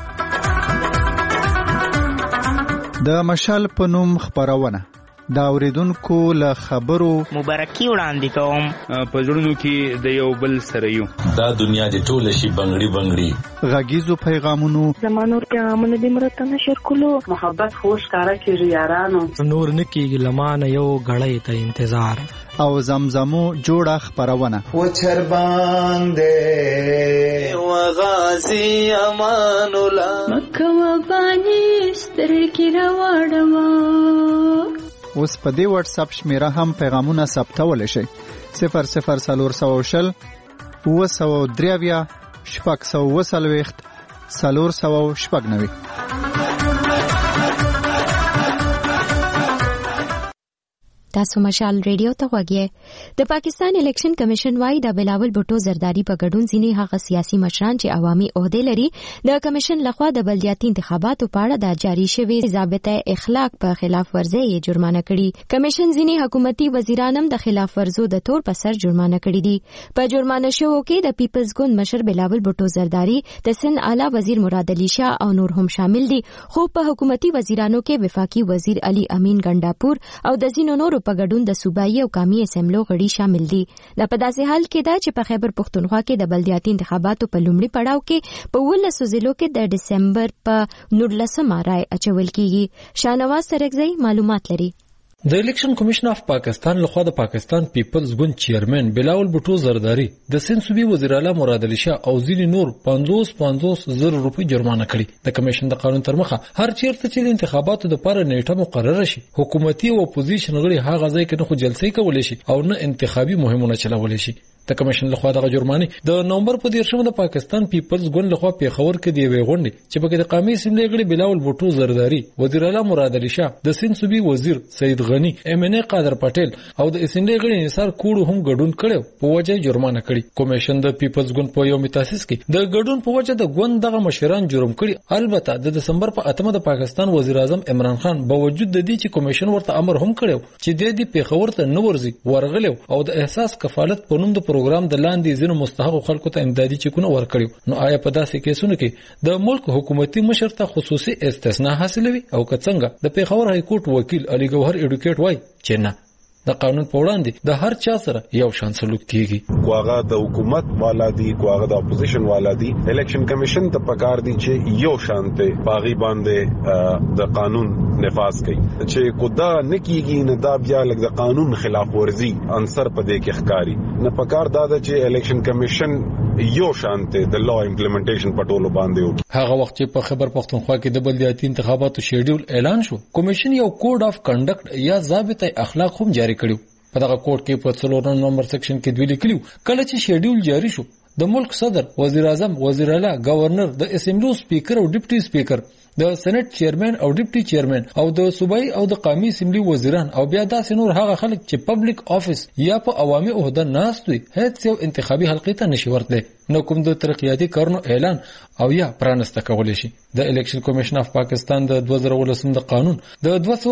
د مشال په نوم خبرونه دا اوریدونکو له خبرو مبارکي وړاندې کوم. په زړونو کې د یو بل سره یو. دا دنیا د ټول شي بنگړي بنگړي. غږیزو پیغامونو زمانور پیغامونه د مرته نشر کولو. محبت خوش کارا کیږي یارانو. نور نکیږي لمانه یو غړې ته انتظار. او زمزمو جوړه خبرونه و چرباندې و غازی امان الله مکه و بانی سترګې راوړم. اوس په دې واتس اپ شمیره هم پیغامونه ثبتول شي. 00420 903 640 490. تاسو مشال ریډیو ته غوږی. د پاکستان الیکشن کمیشن وايي د بلاول بوټو زرداری په ګډون ځینې هغه سیاسي مشران چې عوامي عہده لري د کمیشن لخوا د بلدیاتي انتخاباتو په اړه د جاری شوی ضابطه اخلاق په خلاف ورزي جرمانه کړي. کمیشن ځینې حکومتي وزیران هم د خلاف ورزو د تور په سر جرمانه کړي دي. په جرمانه شوو کې د پیپلز ګوند مشر بلاول بوټو زرداری، د سند اعلی وزیر مراد علي شاه او نور هم شامل دي. خو په حکومتي وزیرانو کې وفاقي وزیر علي امین ګنڈاپور او د ځینو نورو په ګډون د صوبایي او قومي اسمبلو غړي شامل دي. دا په داسې حال کې ده چې په خیبر پښتونخوا کې د بلدیاتي انتخاباتو په لومړي پړاو کې په 19 ضلعو کې د دسمبر په 19 رای اچول کیږي. شاهنواز سرکزی معلومات لري. د الیکشن کمیشن اف پاکستان لخوا د پاکستان پیپلز ګوند چیرمن بلاول بوټو زرداری، د سند صوبې وزیر اعلی مراد علي شاه او ځینې نور 50,000 روپۍ جرمانه کړي. د کمیشن د قانون تر مخه هر چیرته چې د انتخاباتو لپاره نیټه مقرره شي، حکومتي او اپوزیشن غړي هغه ځای کې نه خو جلسې کولای شي او نه انتخابي مهمونه چلولای شي. د کمیشن لخوا دغه جرمانه د نومبر په 13 د پاکستان پیپلز ګوند لخوا پیښور کې دی وی غونډه چې په کې د قومي اسمبلی غړي بلاول بوټو زرداری، وزیر اعلی مراد علي شاه، د سند صوبې وزیر سید غنی، ام ان ای قادر پټیل او د اسمبلی غړي نثار کوړو هم ګډون کړو په وجه جرمانه کړي. کمیشن د پیپلز ګوند په یو متاسس کې د ګډون په وجه د ګوند دغه مشران جرم کړي. البته د دسمبر په 8 د پاکستان وزیر اعظم عمران خان باوجود د دې چې کمیشن ورته امر هم کړو چې د دې پیښور ته نه ورځي ورغلو او د احساس کفالت په نوم د پروګرام د لاندې ځینو مستحق خلکو ته امدادي چکونه ورکړي. نو آیا په داسې کیسونو کې د ملک حکومتي مشر ته خصوصي استثناء حاصلوي او که څنګه؟ د پیښور های کورټ وکیل علي ګوهر ایډوکیټ وای چې نه، د قانون په وړاندې د هر چا سره یو شان سلوک کیږي. کوغه د حکومت والا دي، کوغه د اپوزیشن والا دي، الیکشن کمیشن ته پکار دي چې یو شانته باغی باندې د قانون نفاذ کوي. چې کودا نکیږي نه دا بیا لګ د قانون خلاف ورزي عنصر په دې کې ښکاری نه پکار دا چې الیکشن کمیشن یو شانته د لا امپلیمنټیشن په ټولو باندې وکړي. هغه وخت چې په خیبر پښتونخوا کې د بلدیاتي انتخاباتو شیډول اعلان شو، کمیشن یو کوډ اف کنډکټ یا ضابطه اخلاق هم جاری کړو. په دغه کوډ کې په 4 نمبر سیکشن کې دوی لیکلو کله چې شیډول جاری شو، د ملک صدر، وزیر اعظم، وزیر اعلی، گورنر، د اسمبلی سپیکر او ډیپټي سپیکر، د سېنات چیرمن او ډیپټي چیرمن او د صوبایي او د قومي اسمبلی وزیران او بیا داسې نور هغه خلک چې پبلک افیس یا په عوامي عہده ناست وي هیڅ یو انتخابي حلقې ته نشي ورتلی. نو کوم د ترقیاتي کارونو اعلان او یا پرانسته کولای شي. د الیکشن کمیشن اف پاکستان د 2019 د قانون د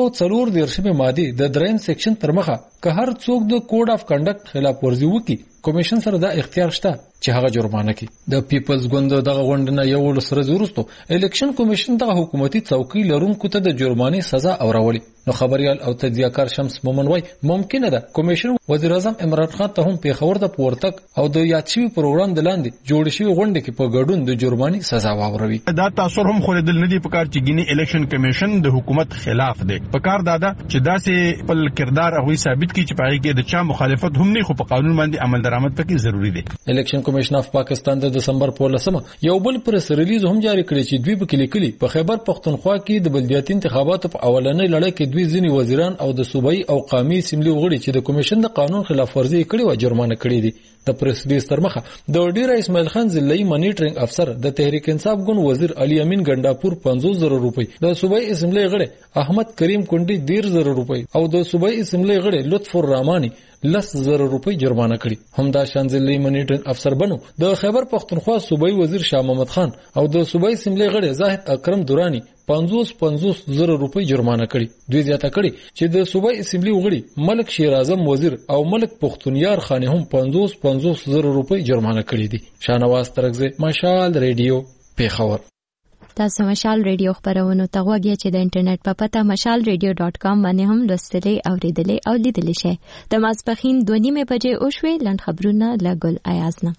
240 ماده د 3 سیکشن تر مخه که هر څوک د کوډ اف کنډکټ خلاف ورزي وکړي، کمیشن سره دا اختیار شته چې هغه جرمانه کوي. د پیپلز ګوند دغه غونډه یو ورځ وروسته الیکشن کمیشن دغه حکومتي څوکۍ لرونکو ته د جرمانې سزا اورولې. نو خبريال او تجزیه‌کار شمس مومن وای ممکنه ده کمیشن وزیر اعظم عمران خان ته هم پیښور د پورتک او د یادشي پروګرام د لاندې جوړ شوی غونډه کې په ګډون د جرمانې سزا واوروي. دا تاثر هم خوردل ندي په کار چې ګینی الیکشن کمیشن د حکومت خلاف دی. په کار دادا چې داسې خپل کردار هغه ثابت کړي چې پای کې د چا مخالفت هم نه، خو په قانون باندې عمل درآمد پکې ضروری دی. الیکشن کمیشن اف پاکستان د دسمبر په 10 یو بل پریس ریلیز هم جاری کړی چې دوی په لیکلي په خیبر پښتونخوا کې د بلدیاتي انتخاباتو په اولنۍ لړۍ کې دوی ځینی وزیران او د صوبایي او قومي اسمبلی غړي چې د کمیشن د قانون خلاف ورزي کړي و جرمانه کړي دي. د پریس ریلیز تر مخه د ډیر اسماعیل خان ضلعي مانیټرینګ افسر د تحریک انصاف ګوند وزیر علي امین ګنڈاپور 50,000 روپۍ، د صوبایي اسمبلی غړي احمد کریم کونډي 10,000 روپۍ او د صوبایي اسمبلی غړي لطف الرحماني 10,000 روپۍ جرمانه کړي. همدا شان ضلعي مانیټرینګ افسر بنو د خیبر پښتونخوا صوبایي وزیر شاه محمد خان او د صوبایي اسمبلی غړي زاهد اکرم دورانی 50,000 روپۍ جرمانه کړي. دوی زیاته کړي چې د صوبایي اسمبلی وغړي ملک شیر اعظم وزیر او ملک پختونیار خان هم 50,000 روپۍ جرمانه کړي دي. شاهنواز ترکزی، مشال ریډیو، پیښور. تاسو مشال ریډیو خبرونه ته غوږی چې د انټرنیټ په پته mashalradio.com باندې هم لوستلی او ریډلی او لیدلی شئ. د ماسپخین 2:30 بجې او شوي لند خبرونه له ګل ایازنه.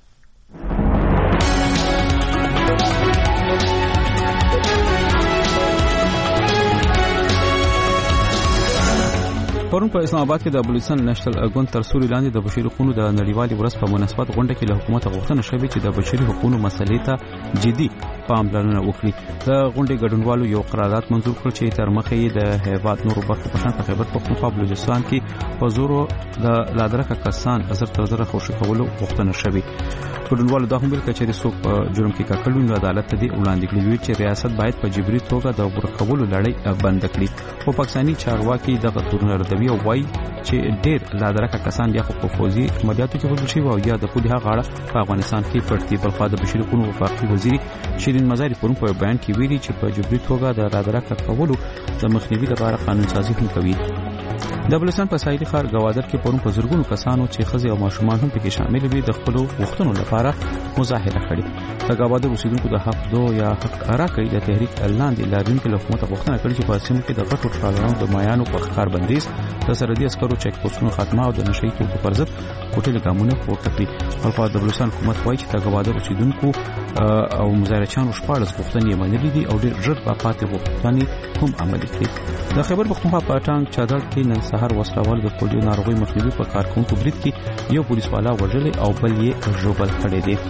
پرون په اسلام آباد کې د بلوچستان نېشنل ګوند تر سوري لاندې د بشري حقوقو د نړیوالې ورځ په مناسبت غونډه کې له حکومت غوښتنه شوې چې د بشري حقوقو مسلې ته جدي پاملرنه وکړي. د غونډې ګډونوالو یو قرارداد منزور کړ چې تر مخه یې د هیواد نورو برخو په شان په خیبر پختونخوا بلوچستان کې په زورو د لادرکه کسان زر تر زر خوشي کولو غوښتنه شوې. ګډونوالو دا هم ویل چې څوک په جرم کې کاکړون د عدالت ته دی وړاندې کړي چې ریاست باید په جبري توګه د ورکولو لړۍ بند کړي. خو پاکستاني چارواکي دغه تورونه ردوي او وایي چې ډېر لادرکه کسان یا خو په فوزي عملیاتو کې وژل شوي او یا د پولیسو غاړه په افغانستان کې پټ دي. بلخوا د بشري حقوقو وفاقي وزیر شیرین مزاری پرون په بیان کې ویلي چې په جبري توګه د لادرکه کولو د مخنیوي لپاره قانون سازي هم کوي. د بلوچستان په ساحلي ښار ګوادر کې پرون په زرګونو کسانو چې ښځې او ماشومان هم پکې شامل وي د خپلو غوښتنو لپاره مظاهره کړې. د ګوادر اوسیدونکو د حق دو یا حق راکړې د تحریک لاندې لاریونکو له حکومت غوښتنه کړې چې په سیمه کې د غټو ټرالرونو د مایانو په ښکار بندیز، د سرحدي عسکرو چیک پوسټونو خاتمه او د نشئی توکو پر ضد کوټلې ګامونه پورته کړي. بلخوا د بلوچستان حکومت وایي چې د ګوادر اوسیدونکو او مظاهرچیانو 14 غوښتنې منلې دي او ډېر ژر به پاتې غوښتنې هم عملي کړي. د خیبر پختونخوا په ټانګ چادر کې نن سهار وسلوال د پولیو ناروغي مخنیوي په کارکونکو برید کې یو پولیس والا وژل او بل یې ژوبل کړی دی.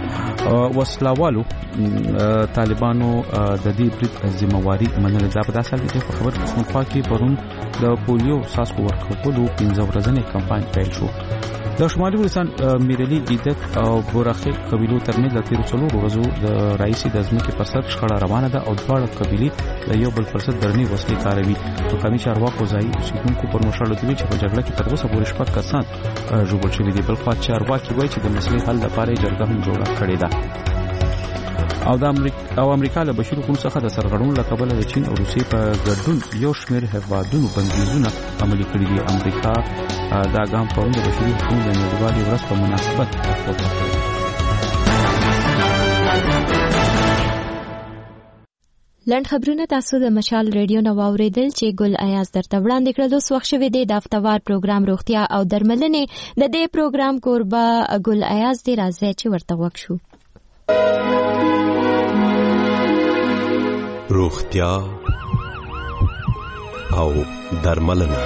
وسلوالو طالبانو د دې برید ذمہواری منل دا په داسې حال کې په خبر پختونخوا کې پرون د پولیو څاڅکو ورکولو 15 ورځنی کمپاین پیل شو. د شمالي بلوچستان میرلی ایدک او بورخه قبیلو ترمنځ د 13 ورځو د رئیس د ځمکې په سر شخړه روانه ده او دواړه قبیلې د یو بل پر ضد درنې وسلې کاروي. مقامي چارواکو ځایي اوسیدونکو پر مشرلو دی چې په جګړه کې تر اوسه پورې 6 کسان ژوبل شوي دي. بلخوا چارواکي وایي چې د مسلې حل لپاره جرګه هم جوړه کړې ده. او امریکا له بشري حقوقو څخه د سرغړونو له کبله د چین او روسیې په ګډون یو شمېر هیوادونو بندیزونه عملي کړي دي. امریکا دا ګام پرون د بشري حقوقو د نړیوالې ورځ په مناسبت پورته کړی. لند خبرونه تاسو د مشال ریډیو نو اوریدل چې ګل ایاز درته وړاندې کړل. اوس وخت شوی دی د هفتوار پروګرام روغتیا او درملنې. د دې پروګرام کوربه ګل ایاز دی. راځي چې ورته وښو. روغتیا او درملنه.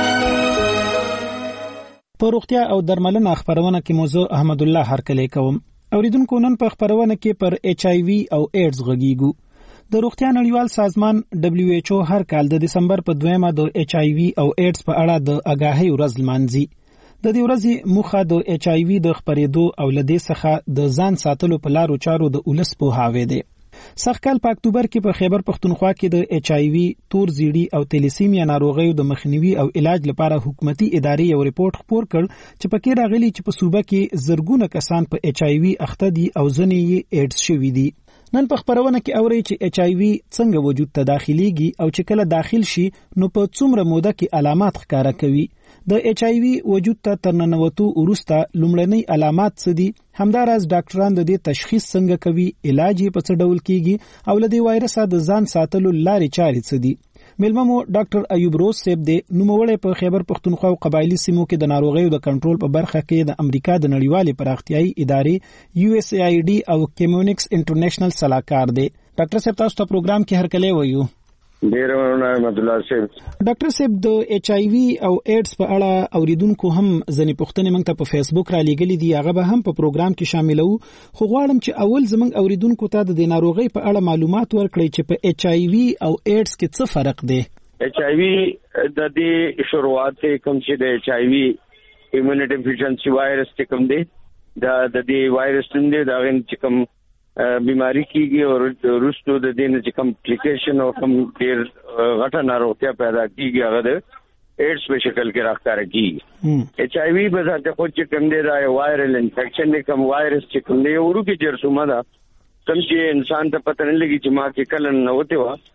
په روغتیا او درملنه خبرونه کې موضوع احمد الله هرکلی کوم. اوریدونکو نن په خبرونه کې پر ایچ آی وی او ایډز غږیږو. د روغتیا نړیوال سازمان WHO هر کال د دسمبر په 2مه د ایچ آی وی او ایډز په اړه د آگاهی ورځ لمانځي. د دې ورځې موخه د ایچ آی وی د خپرېدو او لدې څخه د ځان ساتلو په لارو چارو د ولس پوهاوی دی. سږکال په اکتوبر کې په خیبر پختونخوا کې د ایچ آی وی، تور زیړی او تیلیسیمیا ناروغیو د مخنیوي او علاج لپاره حکومتي ادارې یو ریپورت خپور کړ چې پکې راغلي چې په صوبه کې زرګونه کسان په ایچ آی وی اخته دي او ځینې یې ایډز شوي دي. نن په خبرونه کې اوري چې ایچ آی وی څنګه وجود ته داخليږي او چې کله داخل شي نو په څومره موده کې علامات ښکارا کوي. د ایچ آی وی وجود ته تر ننوتو وروسته لومړنی علامات څه دي، همداراز ډاکټران د دې تشخیص څنګه کوي، علاج یې په څه ډول کیږي او له دې وایرس د ځان ساتلو لارې چارې څه دي. ملممو ډاکټر ایوب روز صاحب دی، نوموړی په خیبر پختونخوا او قبایلی سیمو کې د ناروغیو د کنټرول په برخه کې د امریکا د نړیوالې پراختیایي ادارې USAID او کمیونکس انټرنیشنل صلاحکار دی. ډاکټر صاحب تاسو ته پروګرام کې هرکلی وایو. ډیر مننه احمد الله صاحب. ډاکټر صاحب د ایچ آی وی او ایډز په اړه اوریدونکو هم ځنې پوښتنې موږ ته په فیسبوک را لېږلې دي، هغه به هم په پروګرام کې شاملو. خو غواړم چې اول زموږ اوریدونکو ته د دې ناروغۍ په اړه معلومات ورکړئ چې په ایچ آی وی او ایډز کې څه فرق دی. ایچ آی وی د دې شروعات کوم چې د ایچ آی وی ایمونټي ډیفیشنسي وایرس کوم دی، د دې وایرس نوم دی، دا چې کوم بیماری کیږي او روستو د دې نه چې کمپلیکیشن او کوم ډیر غټه ناروغتیا پیدا کیږي هغه د ایډز په شکل کې راښکاره کیږي. ایچ آی وی به ځکه خو چې کوم دی دا وایرل انفیکشن دی، کوم وایرس چې کوم دی ورو کې جرثومه ده، کوم چې انسان ته پته نه لګي چې ما کې کله نه وته و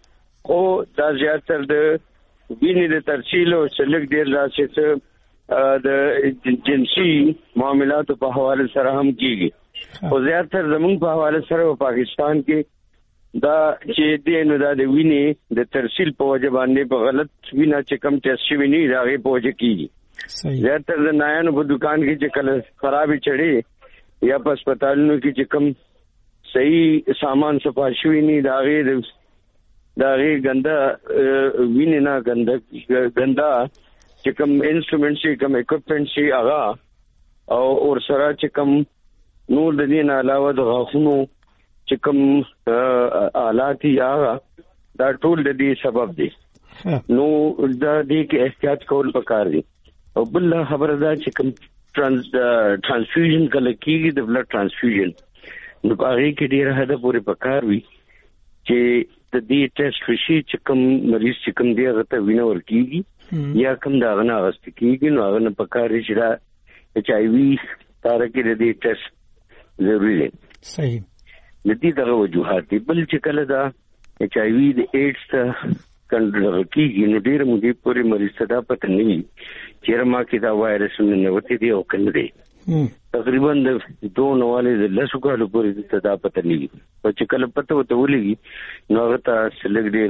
او دا زیاتره د وینې د ترسیل او سلګ ډیر راشي چې د جنسي معاملاتو په حواله سره هم کیږي او زیاتره زموږ په حواله سره په پاکستان کې دا چې دینو دا د وینې د ترسیل په وجه باندې په غلط وینا چې کم ټیسټ شوی نه راغی په وجه کیږي زیاتره د نایانو په دکان کې چې کله خرابې چړې یا په هسپتالونو کې چې کم صحیح سامان صفا شوی نه راغی داغه ګندا وینې نه ګندا چې کوم انسټرومنټ شي کوم اکوپمنټ شي هغه او اور سره چې کوم نور د دې نه علاوه د غاښونو چې کوم آلات هغه دا ټول د دې سبب دي نو دا دې کې احتیاط کول پکار دي او بل خبره ده چې کوم ترانسفیوژن کله کېږي د بلډ ترانسفیوژن نو هغه کې ډیره حد پورې پکار وي چې د دې ټیسټ وشي چې کوم مریض چې کوم دی هغه ته وینه ورکیږي یا کوم دا غنا غست کیږي نو هغه نه پکاري چې دا HIV تارکه د دې ټیسټ ضروري دی صحیح د دې دغه وجوهات دي بل چې کله دا HIV د ایډز ته کنټرول کیږي نو ډیر موږ پورې مریض ته دا پته نه وي چې ما کې دا وایرس نه وتی دی او کنه دی تقریبا د 2 نواله د لسو کالو پورې د دا پته نه وي او چې کله پته وته ولګي نو هغه ته سلګ ډیر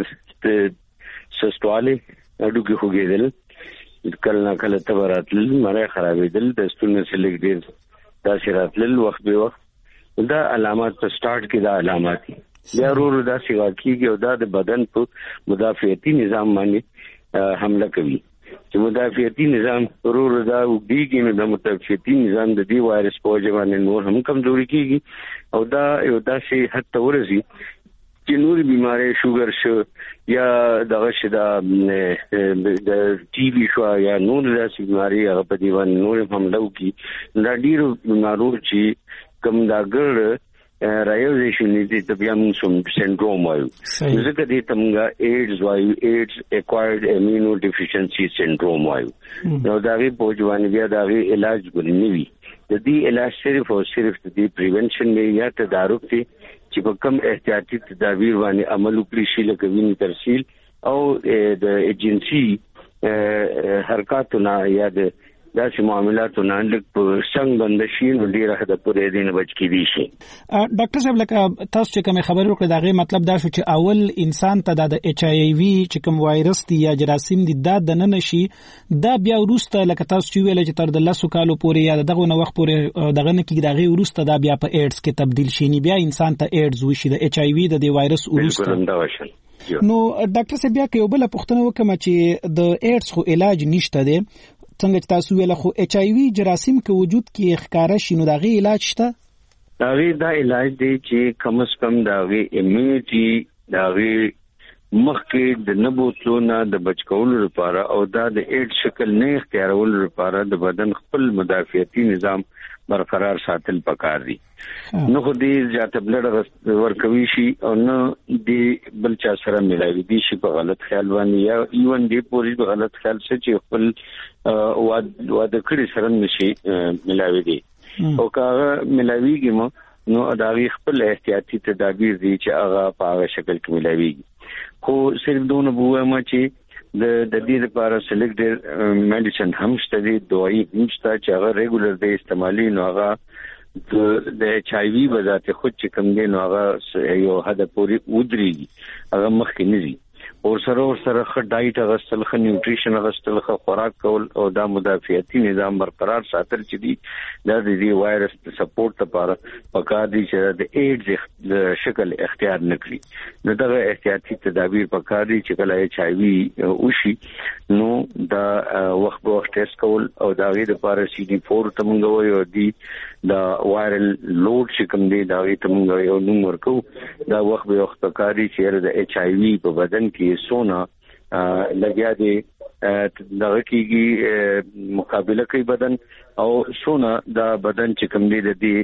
سستواله اډو کې هوګېدل کله نه کله تبراتل مړی خرابېدل د ستوني سلګ ډیر تاسو راتل وخت به وخت دا علامات په سٹارټ کې دا علامات دي یا ورو دا سیوا کیږي او دا د بدن په مدافعتي نظام باندې حمله کوي چې مدافعتي نظام ورو دا وګړي نو د مدافعتي نظام د دې وایرس په وجه باندې نور هم کمزوري کیږي او دا یو داسې حد ته ورسي چې نور بیماری شوګر شو یا دغه شدا د ټي بي شو یا نور داسې بیماری هغه په دی باندې نور حمله وکړي دا ډیرو بیمارو چې کوم دا ګر رایوزیشن دي د بیان سندروم وایو ځکه دې تمګه ایډز وایو ایډز اکوایرډ امینو ډیفیشنسي سندروم وایو نو دا غي پوجوان بیا دا غي علاج ګنوي د دې علاج صرف او صرف د پریونشن نه یا تدارک دي چې په کوم احتیاطي تدابیر باندې عمل وکړي شي لکه وینې ترسیل او د ایجنسي حرکتونه یا د داسې معاملاتو نه لږ په څنګه بند شي نو ډیره حد پورې دینه بچ کیدی شي ډاکټر صاحب لکه تاسو چې کوم خبرې وکړه دا غي مطلب دا شو چې اول انسان ته د HIV چې کوم وایرس دی یا جراثیم دی دا د نه نشي دا بیا ورسته لکه تاسو چې ویل چې تر د 10 کالو پورې یا دغه نو وخت پورې دغه نه کیږي دا غي ورسته دا بیا په ایډز کې تبدیل شي نه بیا انسان ته ایډز وشي د HIV د وایرس ورسته نو ډاکټر صاحب بیا کې یو بل پوښتنه وکم چې د ایډز خو علاج نشته دی څنګه تاسو ویل خو HIV جراثیم کې وجود کې ښکارا شي نو دا غي علاج شته دا غي دا علاج دی چې کم از کم دا غي امیونټي دا غي مخکې د نبوتونو د بچکولو لپاره او دا د ایډ شکل نه اختیارولو لپاره د بدن خپل مدافعتي نظام برقرار ساتل پکار دي نو خو دې ځاته بلډ ورکوي شي او نو دې بل چا سره ملایوي دي شي په غلط خیال باندې یا ایون دې پوری په غلط خیال سره چې خپل واده کړی سره نشي ملایوي دي او کاغه ملایويږي نو اداوی خپل احتیاطي تدابیر دي چې هغه په هغه شکل کې ملایويږي خو صرف دونه بوه ما چې د دې لپاره سلیکټډ میډیسن هم شته دي دوايي هم شته چې هغه ریګولر دی استعمالي نو هغه د HIV بذات خود چې کوم دی نو هغه یو حد پورې ودرېږي هغه مخکې نه دي اور سره ښه ډایټ غوښتل ښه نیوټریشن غوښتل ښه خوراک کول او دا مدافعتي نظام برقرار ساتل چې دي د دې وایرس د سپورټ لپاره پکار دي چې د ایډز شکل اختیار نکړي نو دا احتیاطي تدابیر پکار دي چې کله HIV وشي نو دا وخت به وخت ټیسټ کول او دا غي د لپاره CD4 تمنګوي او دی دا وایرل لوډ چې کوم دی دا غي تمنګوي او نو ورکو دا وخت به وخت پکار دي چې د HIV په بدن کې سونا لګیا دي دغه کېږي مقابله کوي بدن او سونا دا بدن چې کوم دی د دې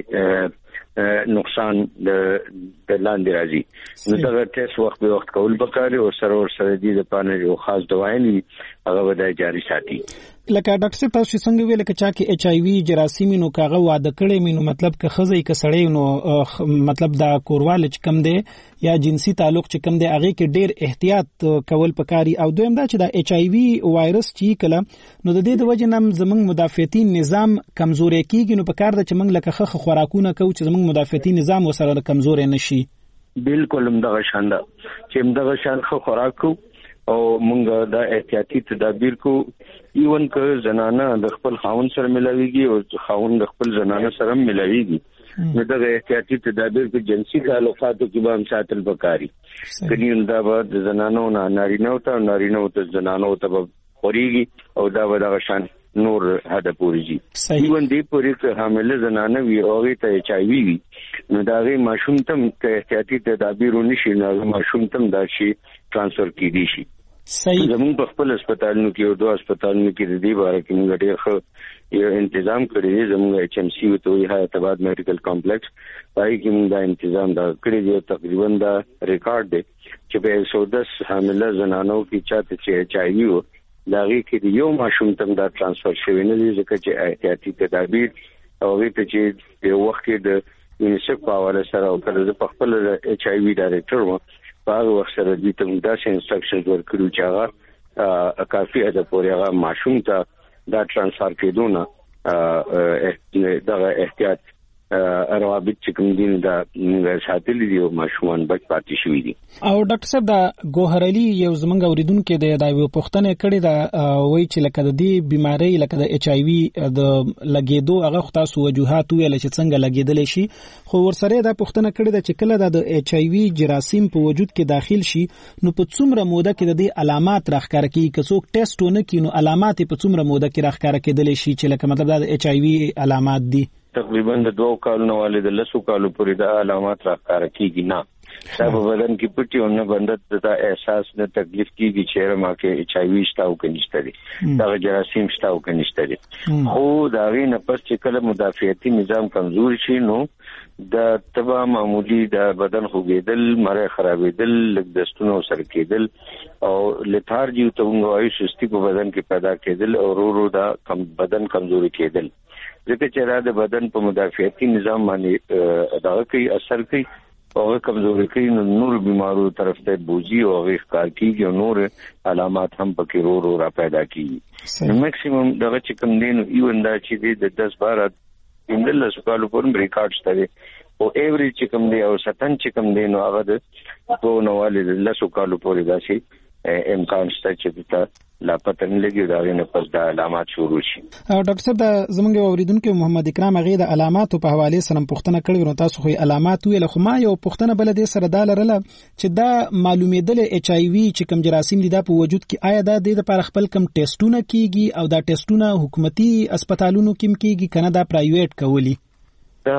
نقصان د لاندې راځي نو دا ټیسټ وخت به وخت کول پکاري او سره دې د پانه یو خاص دوايي هغه ودای جاری ساتي. لکه ډاکټر صاحب تاسو څنګه ویل چې چا کې ایچ آی وی جراثیم نو کاغه واده کړي مینو مطلب که خزې ک سړی نو مطلب دا کورواله چې کم دی یا جنسي تعلق چې کم دی هغه کې ډیر احتیاط کول پکاري او دویم دا چې دا ایچ آی وی وایرس چې کله نو د دې د وجه نم زمنګ مدافعتي نظام کمزوري کیږي نو پکار د چې موږ لکه خخ خوراکونه کو چې زمنګ مدافعتي نظام وسره کمزوري نشي. بالکل همدغه شان ده چې همدغه شان خو خوراک او مونږ دا احتیاطي تدابیر کو ایون که زنانه د خپل خاوند سره ملاويږي او خاوند د خپل زنانه سره ملاويږي نو دا احتیاطي تدابیر په جنسي تعلقاتو کې به هم ساتل پکاري. کني دا به زنانو نه نارینه او ته زنانو ته خوريږي او دا به د شان نور هدا پوریږي. ایون دی پوری که حامله زنانه وي او ته ایچ آی وی نو دا غي ماشوم تم ته احتیاطي تدابیر ونشي نو ماشوم تم دا شي ترانسفر کیدی شي. صحیح. زموږ په خپل هسپتالونو کې او دوه هسپتالونو کې د دې باره کې موږ ډېر ښه یو تنظیم کړی دی. زموږ ایچ ام سی ته وایي حیاتاباد میډیکل کمپلیکس پای کې موږ دا تنظیم دا کړی دی. تقریبا دا ریکارډ دی چې په 110 حامله زنانو کې چاته چې ایچ آی وی دا غي کې یو ماشوم تم دا ترانسفر شوی نه دی ځکه چې احتیاطي تدابیر او غي ته چې یو وخت کې د یونیسف په حواله سره او کله په خپل ایچ آی وی ډایریکټر و په وخت سره د دې داسې انسټرکشنز ورکړو چې هغه کافي اده پورې هغه ماشوم ته دا ترانسفر کېدونه دغه احتیاط روابط چې کوم دین دا ساتلې دي او ماشومان بچ پاتې شوی دي. او ډاکټر صاحب دا ګوهرعلی یو زمونږ اوریدونکو د یو پوښتنه کړې دا وایي چې لکه د دې بیماری لکه د ایچ آی وی د لګیدو هغه خاصو وجوهات ویل چې څنګه لګیدل شي خو ورسره دا پوښتنه کړې ده چې کله د ایچ آی وی جراثیم په وجود کې داخل شي نو په څومره موده کې د دې علامات راخکاره کیږي که څوک ټیسټ ونه کړي نو علامات په څومره موده کې راخکاره کېدل شي چې لکه مطلب د ایچ آی وی علامات دي تقریبا د 2 کالونو والے د 10 کالو پورې د علامات راکاره کیږي نه سبب بدن کې پټي او نه بندت د احساس نه تکلیف کیږي چې ما کې ایچ آی وی شتاو کنيشته دي دا جراثیم شتاو کنيشته دي خو دا غي نه پس چې کله مدافعتي نظام کمزور شي نو د تبا معمولی د بدن خوګیدل مړه خرابېدل لږ دستونو سر کېدل او لثارجي ته وایي سستی په بدن کې پیدا کېدل او ورو دا بدن کمزوري کېدل ځکه چې را د بدن په مدافعتي نظام باندې دا کوي اثر کوي او کمزوري کوي نور بیمارو طرف ته بوزي او ښکار کیږي او نور علامات هم پکې ورو را پیدا کیږي. میکسیمم دغه چې کوم دین ایون دا چې د 10-12 اندل سکالو پورم ریکارډ شته او ایوریج چې کوم دی او ساتن چې کوم دی نو هغه د تو نوواله د 10 کالو پورې داسي امکان شته چې د لا پته نه لګي دا نه پس د علامات شروع شي. ډاکټر صاحب د زمونږ اوریدونکو محمد اکرام هغه د علاماتو په حواله سره پوښتنه کړې نو تاسو خو علامات ویل خو ما یو پوښتنه بل دې سره دا لرله چې دا معلومېدل ایچ آی وی چې کوم جراثیم دي د په وجود کې آیا دا د لپاره خپل کوم ټیسټونه کیږي او دا ټیسټونه حکومتي هسپتالونو کې کیږي کنه دا پرایویټ کولی دا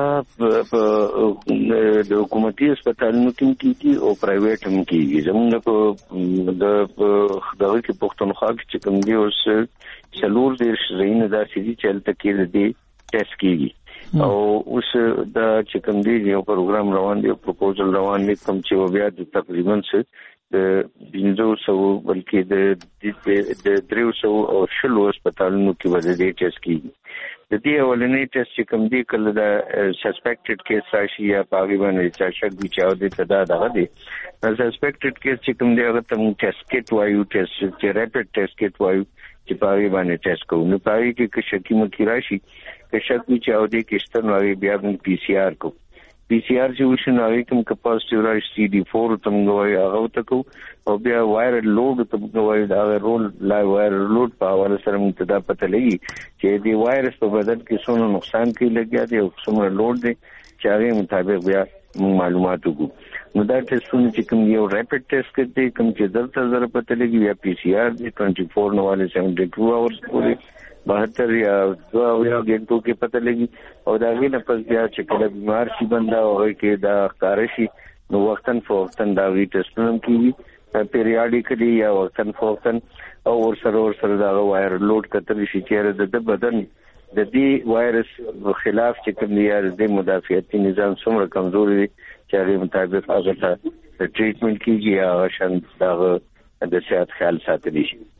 د حکومتي هسپتالونو کې کیږي او پرایویټ هم کیږي. زموږ په دغه کې پښتونخوا کې چې کوم دی اوس سلور د شرین د سړي چلته کې د ټیسټ کیږي او اوس دا چې کوم دی یو پروګرام روان دی پروپوزل روان دی کوم چې بیا د تقریبا د 500 بلکې د 300 او 600 هسپتالونو کې وځي ټیسټ کیږي. د دې اولنې ټیسټ چې کوم دی کله د سسپیکټډ کیس راشي یا پاغي باندې چې شک دي چې او د تدا دغه دی سسپیکټډ کیس چې کوم دی هغه تم ټیسټ کیټ وایو ټیسټ چې ریپټ ټیسټ کیټ وایو چې پاغي باندې ټیسټ کوو نو پاغي کې شکی مکی راشي که شک دي چې او د کیشتن وایي بیا باندې پی سی آر کو پی سی آر چې وشنو هغه کوم کپاسټي راشي سی ډي 4 تم غوي هغه تکو او بیا وایرل لوډ تم غوي دا رول لا وایرل لوډ په حواله سره متدا پته لګي چې دی وایرس په بدن کې څونه نقصان کوي لګیا دی او څومره لوډ دی چې هغه مطابق بیا معلومات وګورو نو دا ټیسټونه چې کوم یو ریپټ ټیسټ کوي کوم چې دلته زره پته لګي یا پی سی آر دی 24 نو والے 72 اورز پورې 72 یا 2 غنټو کې پته لګي او دا غینه پس بیا چې کله بیمار شي بندا او کې دا ښکار شي نو وختن فوختن دا وی ټیسټونه کوي پیریاډیکلی یا وختن فوختن او ورسره دا وایر لوډ کتل شي چې د بدن د دې وایرس خلاف چې کوم دی د مدافعتي نظام څومره کمزوري دي چې هغه مطابق هغه ته ټریټمنټ کیږي یا شان دا د صحت خیال ساتلی شي.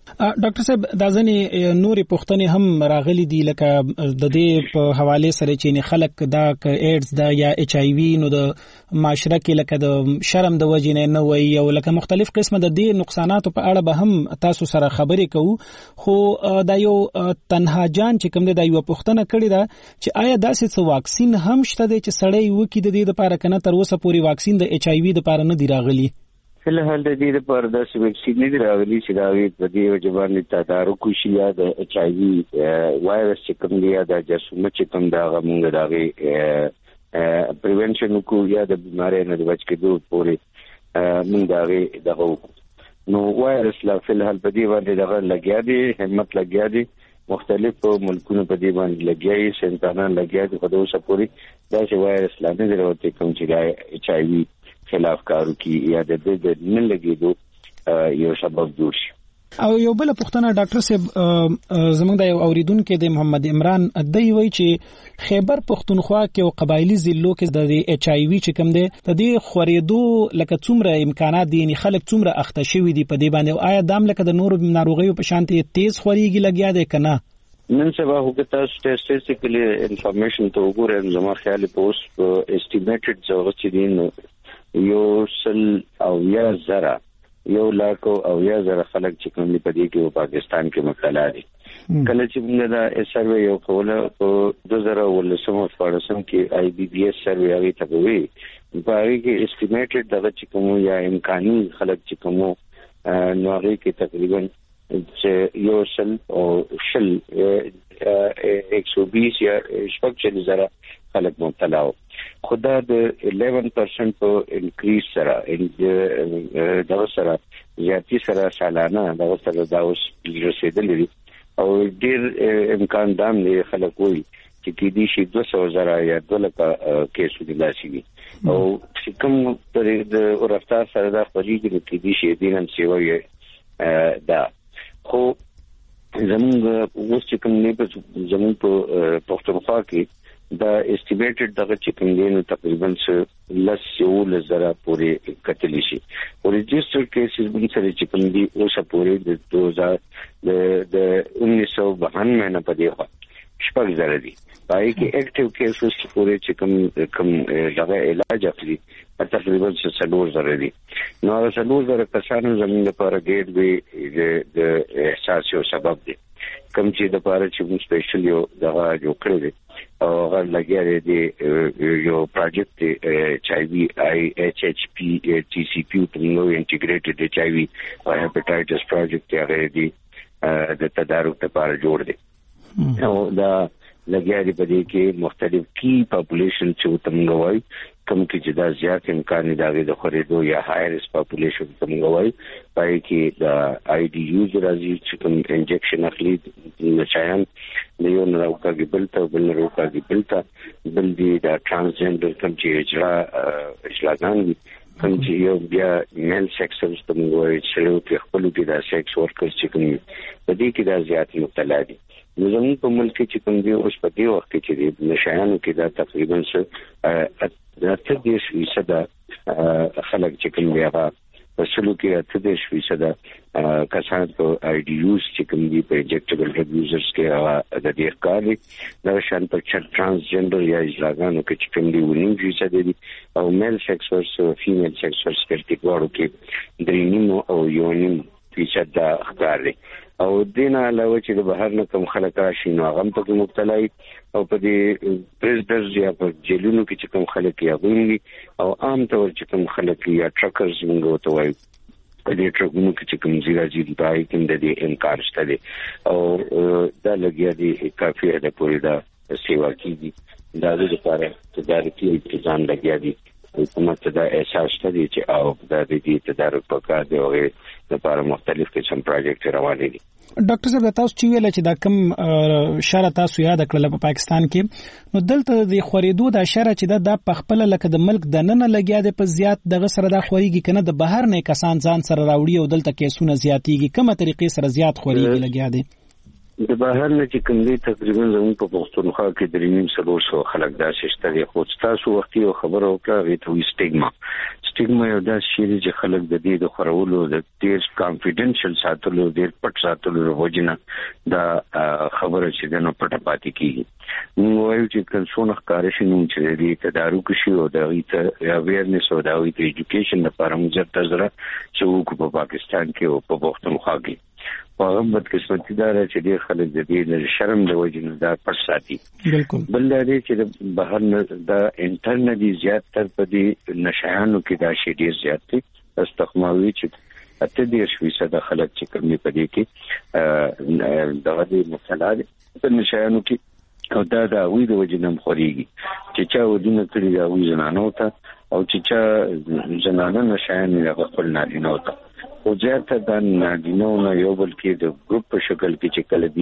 ډاکټر صاحب دا ځنې نورې پوښتنې هم راغلي دي لکه د دې په حواله سره چې خلک دا ایډز دا یا ایچ آی وی نو د معاشره کې لکه د شرم د وجې نه وي او لکه مختلف قسمه د دې نقصاناتو په اړه به هم تاسو سره خبرې کوو خو دا یو تنها جان چې کوم د یو پوښتنه کړې ده چې آیا داسې څه واکسین هم شته چې سړی وکړي د دې لپاره کنه تر اوسه پورې واکسین د ایچ آی وی لپاره نه دی راغلی فلحال د دې لپاره د ویکسین نه راغلي چې دا وی په دې وجبان تدارک شي یا د ایچ آی وی وایرس چې کوم دی یا د جرثومه چې کوم دا موږ دا پریونشن کو یا د بیماری نه د بچ کېدو پورې موږ دا دغه نو وایرس لا فلحال په دې باندې دغه لګیا دي همت لګیا دي مختلف ملکونو په دې باندې لګیا سنتانان لګیا دي په دوه سپوري دا چې وایرس لا نه دروته کوم چې دا ایچ آی وی خلاف کارو کی یا د دې نه لګیدو یو سبب جوړ شي او یو بل پوښتنه ډاکټر صاحب زموږ د یو اوریدونکو د محمد عمران دی وی چې خیبر پښتونخوا کې او قبایلی ضلعو کې د ایچ آی وی چې کوم دی د دې خورېدو لکه څومره امکانات دي نه خلک څومره اخته شوی دي په دې باندې آیا دام لکه د نورو ناروغیو په شان تیز خوريږي لګیا دی کنه نن سبا هوګه سټاتستیکلی انفارمیشن ته وګورئ زما خیال په اوس استیمیټډ ځوغ چې دي یو سل او یا زرا یو لاکو او یا زرا خلک چې کوم په دې کې په پاکستان کې مبتلا دي کله چې موږ دا سروې یو کوله په 2014 کې آی بی بی ایس سروې هغه ته وی په هغه کې استیمیټډ دغه چې کوم یا امکاني خلک چې کوم نو هغه کې تقریبا چې یو سل او شل 120 یا شپږ زره خلک مبتلا و خدا د 11% په انکریز سره دا سره زیاتی سره سالانه دا سره دا اوس رسیدلی او ډیر امکان دام دی خلک وي چې کې دي شي 200,000 یا 2 لک کیسو دي لاسي او کوم پرې د رفتار سره دا خوريږي کې دي شي دینم سیوي دا خو زموږ اوس چې کوم نه په زموږ په پښتونخوا کې دا استیمیټډ دغه چې کوم دی نو تقریبا لزره پورې کتلی شي او ريجستر کیسز باندې سره چې کوم دی اوس پورې د 1992 نه پدې شپږ زره دي پای کې اکټیو کیسز پورې چې کوم دغه علاج اخلي تقریبا 3 زره دي نو 3 زره کسانو زموږ لپاره ګیټ وی د احساس یو سبب دی کوم چې د لپاره چې موږ سپیشل یو دغه جوړ کړی دی او هغه لګیا دی یو پروجیکټ ایچ آی وی آی ایچ ایچ پی ټي سی پی نو انټیګریټډ ایچ آی وی او هپاتایټس پروجیکټ هغه دی د تدارک لپاره جوړ دی او دا لګیا دی په دې کې مختلف کی پاپولیشن چې تمګوي کوم کې چې دا زیات امکان دی د خورېدو یا های ریسک پاپولیشن تمګوي پای کې دا آی ډي یوز راځي چې کوم انجکشن اخلي نشایان د یو نوکاږي بلته بل دی دا ترانسجنډر کوم چې اجلاګان کوم چې یو بیا میل سیکسرز تمګوي چې په خپل کې دا سیکس ورکرز چې کوم په دې کې دا زیات مبتلا دي نو زموږ په ملک کې چې کوم دی اوس په دې وخت کې چې نشایانو کې دا تقریبا 30% خلک چې کوم دی هغه په سلو کې 30% کسان په آی ډي یوز چې کوم دی په انجکټیبل ډرګ یوزرز کې هغه د دې ښکاري دا شان په ترانسجنډر یا اجلاګانو کې چې کوم دی 9% دي او میل سیکس ورس او فیمیل سیکس ورس کې ټیکوارو کې 3.5 او 1.5% دا ښکاري او دینه علاوه چې د بهر نه کوم خلک راشي نو هغه په مبتلا او په دې پریزیډنټ یا په جیلونو کې چې کوم خلک یا غوړي او عام طور چې کوم خلک یا ټرکرز موږ ته وایي په دې ټرکونو کې چې کوم زیراجی پای کې د دې انکار شته دي او دا لګیا دي کافي ده پورې دا سیوا کیږي دا د لپاره تدارکي انتظام لګیا دي حکومت دا احساس لري چې او د دې تدارک په کار دی او لپاره مختلف قسم پروجیکټ روان دي ډاکټر صاحب تاسو چې ویل چې دا کوم شر تاسو یاد کړل په پاکستان کې نو دلته د خورېدو د شر چې دا په خپل لکه د ملک د نن لګیا دی په زیات دغه سره دا خوريږي کنه د بهر نه کسان ځان سره راوړي او دلته کیسونه زیاتېږي کومه طریقې سره زیات خوريږي لګیا دی د بهر نه چې کوم دی تقریبا زموږ په پښتونخوا کې 350 خلک دا شته دي خو تاسو وختي یو خبره وکړه غوښتي سټیګما یو دا شی چې خلک د دې د خورولو د ډیر کانفیډنشل ساتلو ډیر پټ ساتلو وجنه دا خبره چې دنه پټه پاتې کیږي نو وایو چې کنسونه کارشنو چې دې تدارک شي او د اویرنس او د ایجوکیشن لپاره موږ تر چې په پاکستان کې او په پښتونخوا کې په هغه بدقسمتي دا چې ډېر خلک د دې شرم د وجې نه دا پټ ساتي بالکل بل دا چې بهر نه دا انټرنلی زیات تر په دې نشایانو کې دا شی ډېر زیات دي استخماوي چې اته دې شوي د خلک چې کومې په دې کې دغه دې مسله ده په نشایانو کې او دا وی د وجې نه خوريږي چې چا ودونه کړی دا وی زنانو ته او چې چا زنانه نشایان نه خپل نارینه وته او زیاته د نارینه یو بل کې د ګروپ په شکل کې چې کله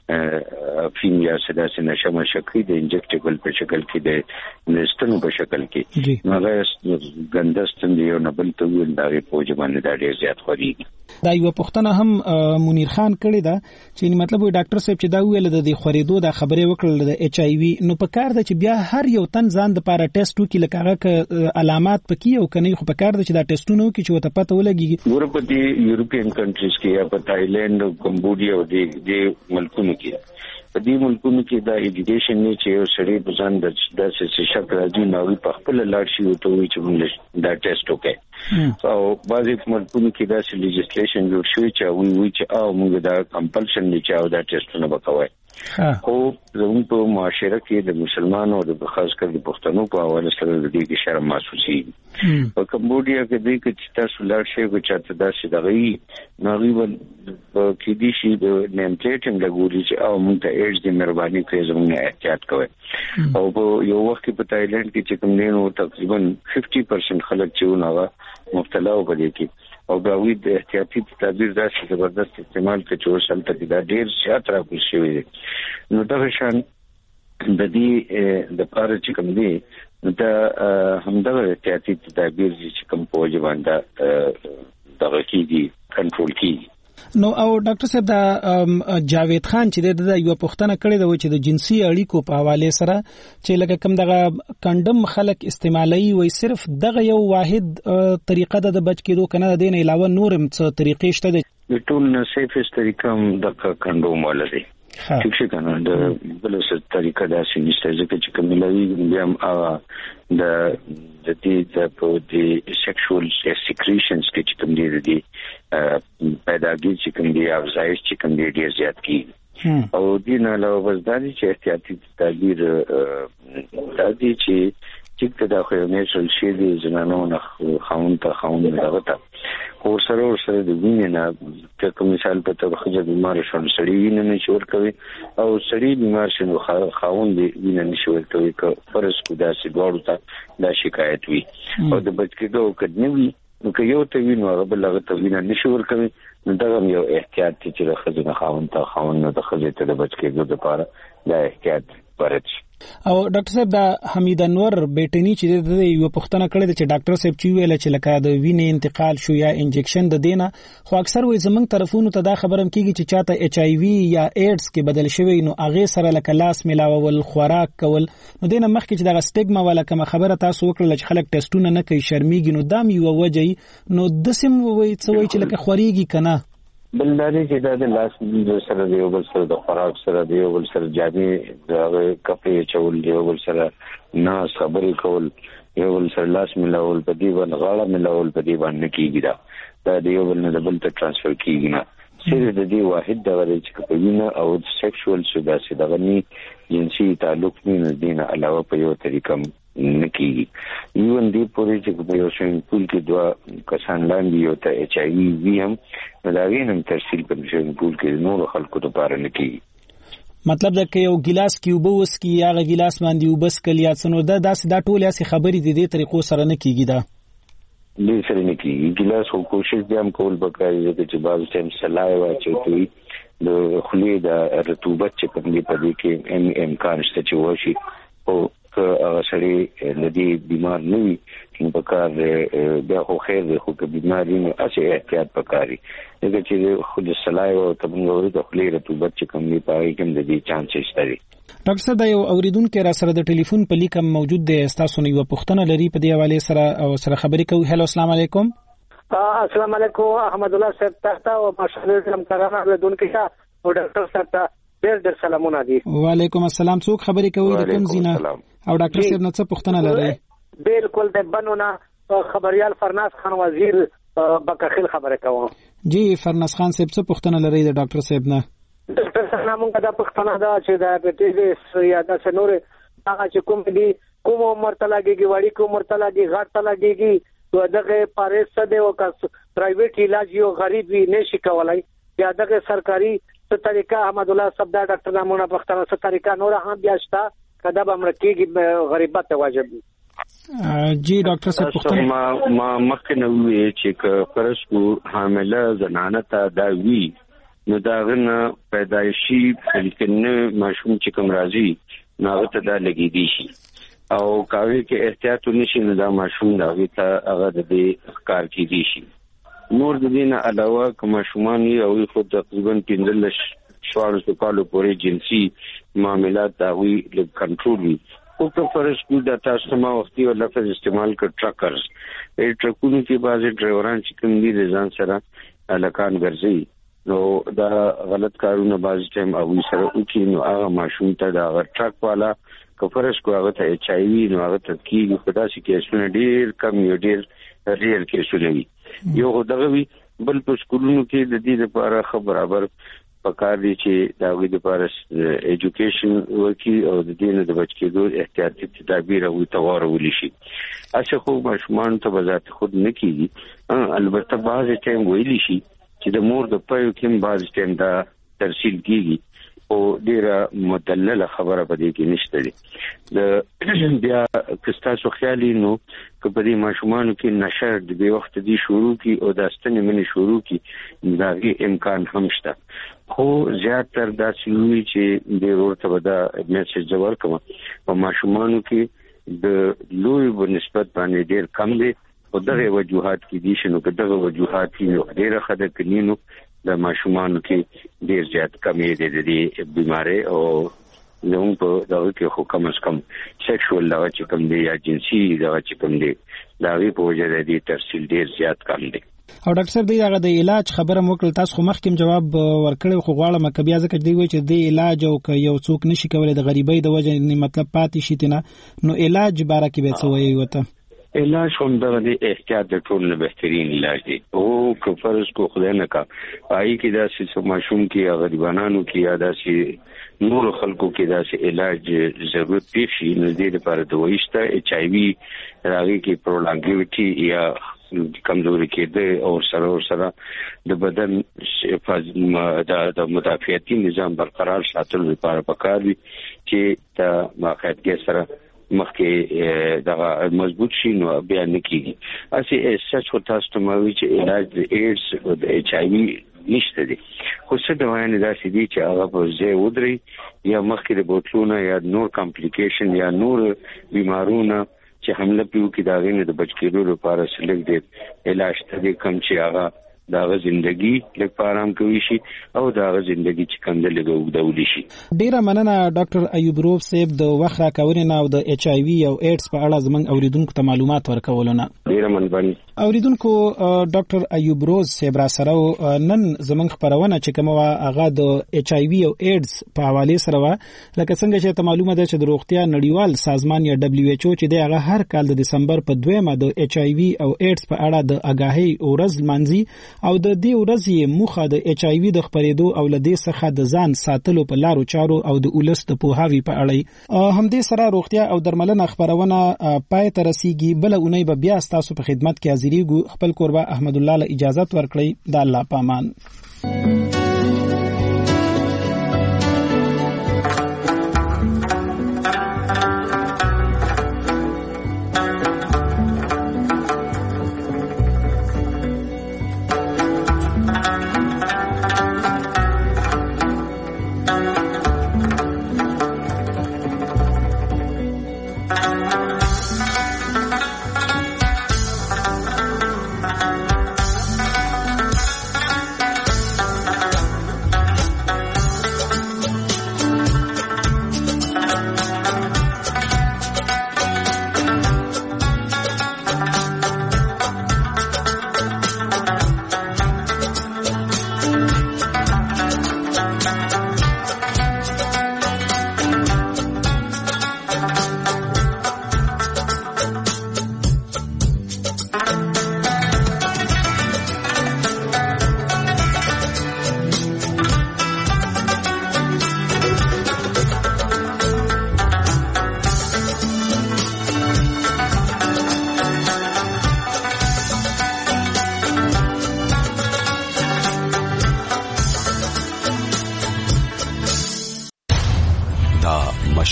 دی فین یا سداسه نشمه شکل د انجکټیبل په شکل کې د نستنو په شکل کې هغه ګندستن دی او نبل ته ویل دا په ځمانه دا ډیر زیات خوريږي دا یو پښتنه هم منیر خان کړی دا چې مطلب وي ډاکټر صاحب چې دا ویل د خورېدو د خبرې وکړل د ایچ آی وی نو په کار د چې بیا هر یو تن ځان د لپاره ټیسټ وکړي لکه علامات پکې او کني خو په کار د چې دا ټیسټونه وکړي چې وته پته ولګي ورپه دي یورپین کنټریز کې یا په تایلند او کمبودیا او د ملکونو کې په دې ملکونو کې دا ایجوکیشن نه چې یو سړی په ځان د څه شک راځي نو په خپل لاړ شي او ته وي چې موږ دا ټیسټ وکړي او بعضې ملکونو کې دا لیجسلیشن جوړ شوی چې وی چې موږ دا کمپلشن نه چاو دا ټیسټونه وکوي خو زموږ په معاشره کې د مسلمانانو او د خاص کر د پښتنو په حواله سره د دې کې شرم محسوسي په کمبودیا کې د کې تاسو لاړ شئ چې چاته دا شي دغه ناغي کې دي شي د نیمټیټم لګوري چې موږ ته ایډز د مهرباني کوي زموږ احتیاط کوي او یو وخت کې په تایلند کې چې کوم دینو تقریبا 50% خلک چې ونه مبتلا وبدي کې او دا وی د احتیاطي تدابیر داسې زبردست استعمال کوي چې ورسره ته دا ډیر زیات راغلی شوی دی نو دا شان د دې د پاره چې کوم دی دا همدغه احتیاطي تدابیر چې کوم په وجه باندې دغه کیږي کنټرول کیږي نو او ډاکټر صاحب دا جاوید خان چې د یو پښتنه کړی دا چې د جنسي اړیکو په حواله سره چې لکه کوم دغه کندم خلک استعمالوي وي صرف دغه یو واحد طریقه د بچ کېدو کنه د دین علاوه نورم څه طریقې شته د ټول سیفست طریقه د کندوم ولري ټیک شي کنه د بل څه طریقه دا سنشته چې کوملوي بیا د دې په دې سیکشوال سیکریشنز کې چې کوم دي پیداګي چې کوم دي افزایش چې کوم دي ډیر زیات کی او دې نه علاوه وزداري چې احتیاطي تدابیر د دې چې دا خو نیچرل شي دي زنانو نه خاون دغه خو سره د وینې نه کوم مثال په توګه خځه بیمار شون سړی وینې نه شور کوي او سړی بیمار شنو خاون دی وینې نه شور کوي که فرض کو دا سي دوړو ته دا شکایت وي او د بچ کېدو کډنی وي نو که یو ته وینو هغه بل هغه ته وینې نه شور کوي نو دا یو احتیاط چې د خځې نه خاون نه د خځې ته د بچ کېدو لپاره دا احتیاط ورته او ډاکټر صاحب دا حمید انور بیٹنی چې د یو پښتنه کړی چې ډاکټر صاحب چې ویل چې لکه د وینې انتقال شو یا انجکشن د دینه خو اکثر وې زمنګ طرفونو ته دا خبرم کیږي چې چاته ایچ آی وی یا ایډز کې بدل شوی نو هغه سره لکه لاس ملاول خوراک کول نو دینه مخکې چې د سټیګما ولا کوم خبره تاسو وکړل چې خلک ټیسټونه نه کوي شرمېږي نو دام یو وجه نو دسم وې څه وې چې لکه خوريږي کنه بلداري چې د لاس سره دی او بل سره د خوراک سره دی او بل سره جامې د کپې چول دی او بل سره ناس خبرې کول یو بل سره لاس ملاول په دی باندې غاړه ملاول په دی باندې کیږي دا دی یو بل نه بل ته ترانسفر کیږي نه سره د دې واحد د غوړي چې په وینه او سیکشوال سودا سي دغني جنسي تعلق نه دینه علاوه په یو طریقه نکیږي یو اندی پورې چې په یو سوین پول کې دوا کسان لاندې یو ته ایچ آی وی هم ملاوینم ترسیل په سوین پول کې نور خلکو ته پاره نکیږي مطلب دا که یو ګلاس کې وبوس کې هغه ګلاس باندې وبس کلیا څنو دا ټول یاسي خبرې د دې طریقو سره نه کیږي دا دې سره نه کیږي ګلاس خو کوشش دې هم کول وکړي چې بعض ټیم سلای واچوي د خلی د رطوبت چې کوم دی په دې کې امکان شته چې وشي او هغه سړی لدی بیمار نه وي پکار بیا خو خیر دی خو که بیماری نو اسی احتیاط پکاري دغه چې خود سلای او تبنګوري د خلی رطوبت چې کم نه پای کوم د دې چانسز لري. ډاکټر صاحب دا یو اوریدونکو را سره د ټلیفون په لیکم موجود دی، تاسو نه یو پوښتنه لري په دې حواله سره او سره خبرې کوي. هلو السلام علیکم. السلام علیکم احمد الله صاحب تاسو او ماشاءالله سلام کرامه اوریدونکو ته او ډاکټر صاحب ته ډېر سلامونه دي. وعلیکم السلام. څوک خبرې کوي د کوم زینه او ډاکټر صاحب نه څه پوښتنه لري؟ بالکل د بنونه خبريال فرناز خان وزیر بکخیل خبره کوم. جی فرناز خان صاحب څه پوښتنه لري د ډاکټر صاحب نه؟ ډاکټر صاحب موږ دا پوښتنه دا چې د ډایبټیز یا د سنور هغه چې کوم دي کوم عمر ته لګيږي وړي کوم عمر ته لګيږي غاټ ته لګيږي دغه پاریس څه دی او که پرایویټ علاج یو غریب وي نشي کولای یا دغه سرکاري څه طریقه احمد الله صاحب دا ډاکټر نامونه پوښتنه څه طریقه نور هم بیا شته کدا به امریکایي غریبت واجب دي. جی ډاکټر صاحب پوښتنه ما مخکې نو وی چې فرض کو حامله زنانه ته دا وی نو دا غنه پیدایشي فلکنه ماشوم چې کوم راځي نو هغه ته دا لګی دي شي او کاوی کې احتیاط ونشي نو دا ماشوم دا وی ته هغه د دې کار کې دي شي. نور د دې نه علاوه کوم ماشومان او خود تقریبا 15 کالو پورې جنسي معاملات دا وی ل کنټرول وي او که فرض کو د تاسو ما وختي او لفظ استعمال کړ ټرکرز ای ټرکونو کې بعضي ډرایوران چې کوم دي د ځان سره الکان ګرځي نو دا غلط کارونه بعضي ټایم او سره وکي نو هغه ماشوم ته دا ټرک والا که فرض کو هغه ته اچ ای وی نو هغه ته کیږي خدا سي کیسونه ډیر کم یو ډیر ریل کیسونه وي یو دغه وی بل په سکولونو کې د دې لپاره برابر پکار دي چې دا وی د پارس ایجوکیشن ورکی او د دې نه د بچ کېدو احتیاطي تدابیر او توارول شي. اشه خو ماشومان ته بذات خود نه کیږي البته بعض ټایم ویلی شي چې د مور د پيو کې بعض ټایم دا ترسیل کیږي او ډیره مدلله خبره پدې کې نشته دي. د بیا کستاسو خیالي نو کبدي ماشومان کې نشر د به وخت دي شروع کی او د استنې منی شروع کی داغي امکان هم شته خو زیاتره دا سوي چې د ورته ودا میسج جوړ کوم په ماشومانو کې د لوی په نسبت باندې ډیر کم دي او دغه وجوهات کې دي شنو دغه وجوهات کې ډیره خدای کینو د ماشومانو کې ډیر زیات کمې دي د بیماری او نو په دغه کې خو کم از کم سیکشوال دا چې کوم دی یا جنسي دا چې کوم دی دا وی په وجه د تفصیل ډیر زیات کم دی. او ډاکټر صاحب دغه د علاج خبره موکل تاسو خو مخکې جواب ورکړی خو غواړم ک بیا ځکه دی وای چې د علاج او ک یو څوک نشي کولای د غریبۍ د وجه نه مطلب پاتې شي تنه نو علاج باره کې به څه وایي وته علاج هم د احتیاط د ټول نه بهترین علاج دی او که فرض کو خدای نه کا پای کې دا چې ماشوم کې غریبانو کې یا دا چې نور خلکو کې دا چې علاج ضرورت پیښ شي نو دې لپاره دوايي شته اچ ای وی راغی کې پرولانګیوټي یا کمزوري کېده او سره د بدن د مدافعتي نظام برقرار ساتلو لپاره پکار دي چې د ماخذ سره مخکې دا مضبوط شي نو بیا نه کیږي اسی سچ او تاسو ته مو چې علاج د ایډز او د اچ ای وی نشته دي خو څه دوايانې داسې دي چې هغه په ځای ودري یا مخکې د بوتلونه یا نور کمپلیکیشن یا نور بیمارونه چې حمله پیو کې دا غینه د بچ کېدو لپاره سلیک دی علاج ته کم چې هغه داغه ژوندۍ لپاره هم کوي شي او داغه ژوندۍ چې کندل وګدول شي. ډیره مننه ډاکټر ایوب روف صاحب د وخت راکورینه او د اچ ای وی او ایډز په اړه زموږ اوریدونکو ته معلومات ورکولونه. ډیره مننه اوریدونکو ډاکټر ایوب روز صاحب را سره نن زموږ خبرونه چې کومه هغه د اچ ای وی او ایډز په حواله سره لکه څنګه چې ته معلومه ده چې د روغتیا نړیوال سازمان یا دبليو ایچ او چې د هغه هر کال د دسمبر په 2 د اچ ای وی او ایډز په اړه د آگاهی ورځ منځي او د دې ورځې موخه د اچ ای وی د خپرېدو او لدې څخه د ځان ساتلو په لارو چارو او د اولس د پوهاوی په اړه همدې سره روغتیا او درملنه خبرونه پای ته رسیږي بل اونۍ به بیا تاسو په خدمت کې حاضرېږو. خپل کوربه احمد الله له اجازه ورکړئ. د الله پامان.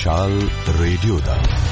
مشال ریډیو دا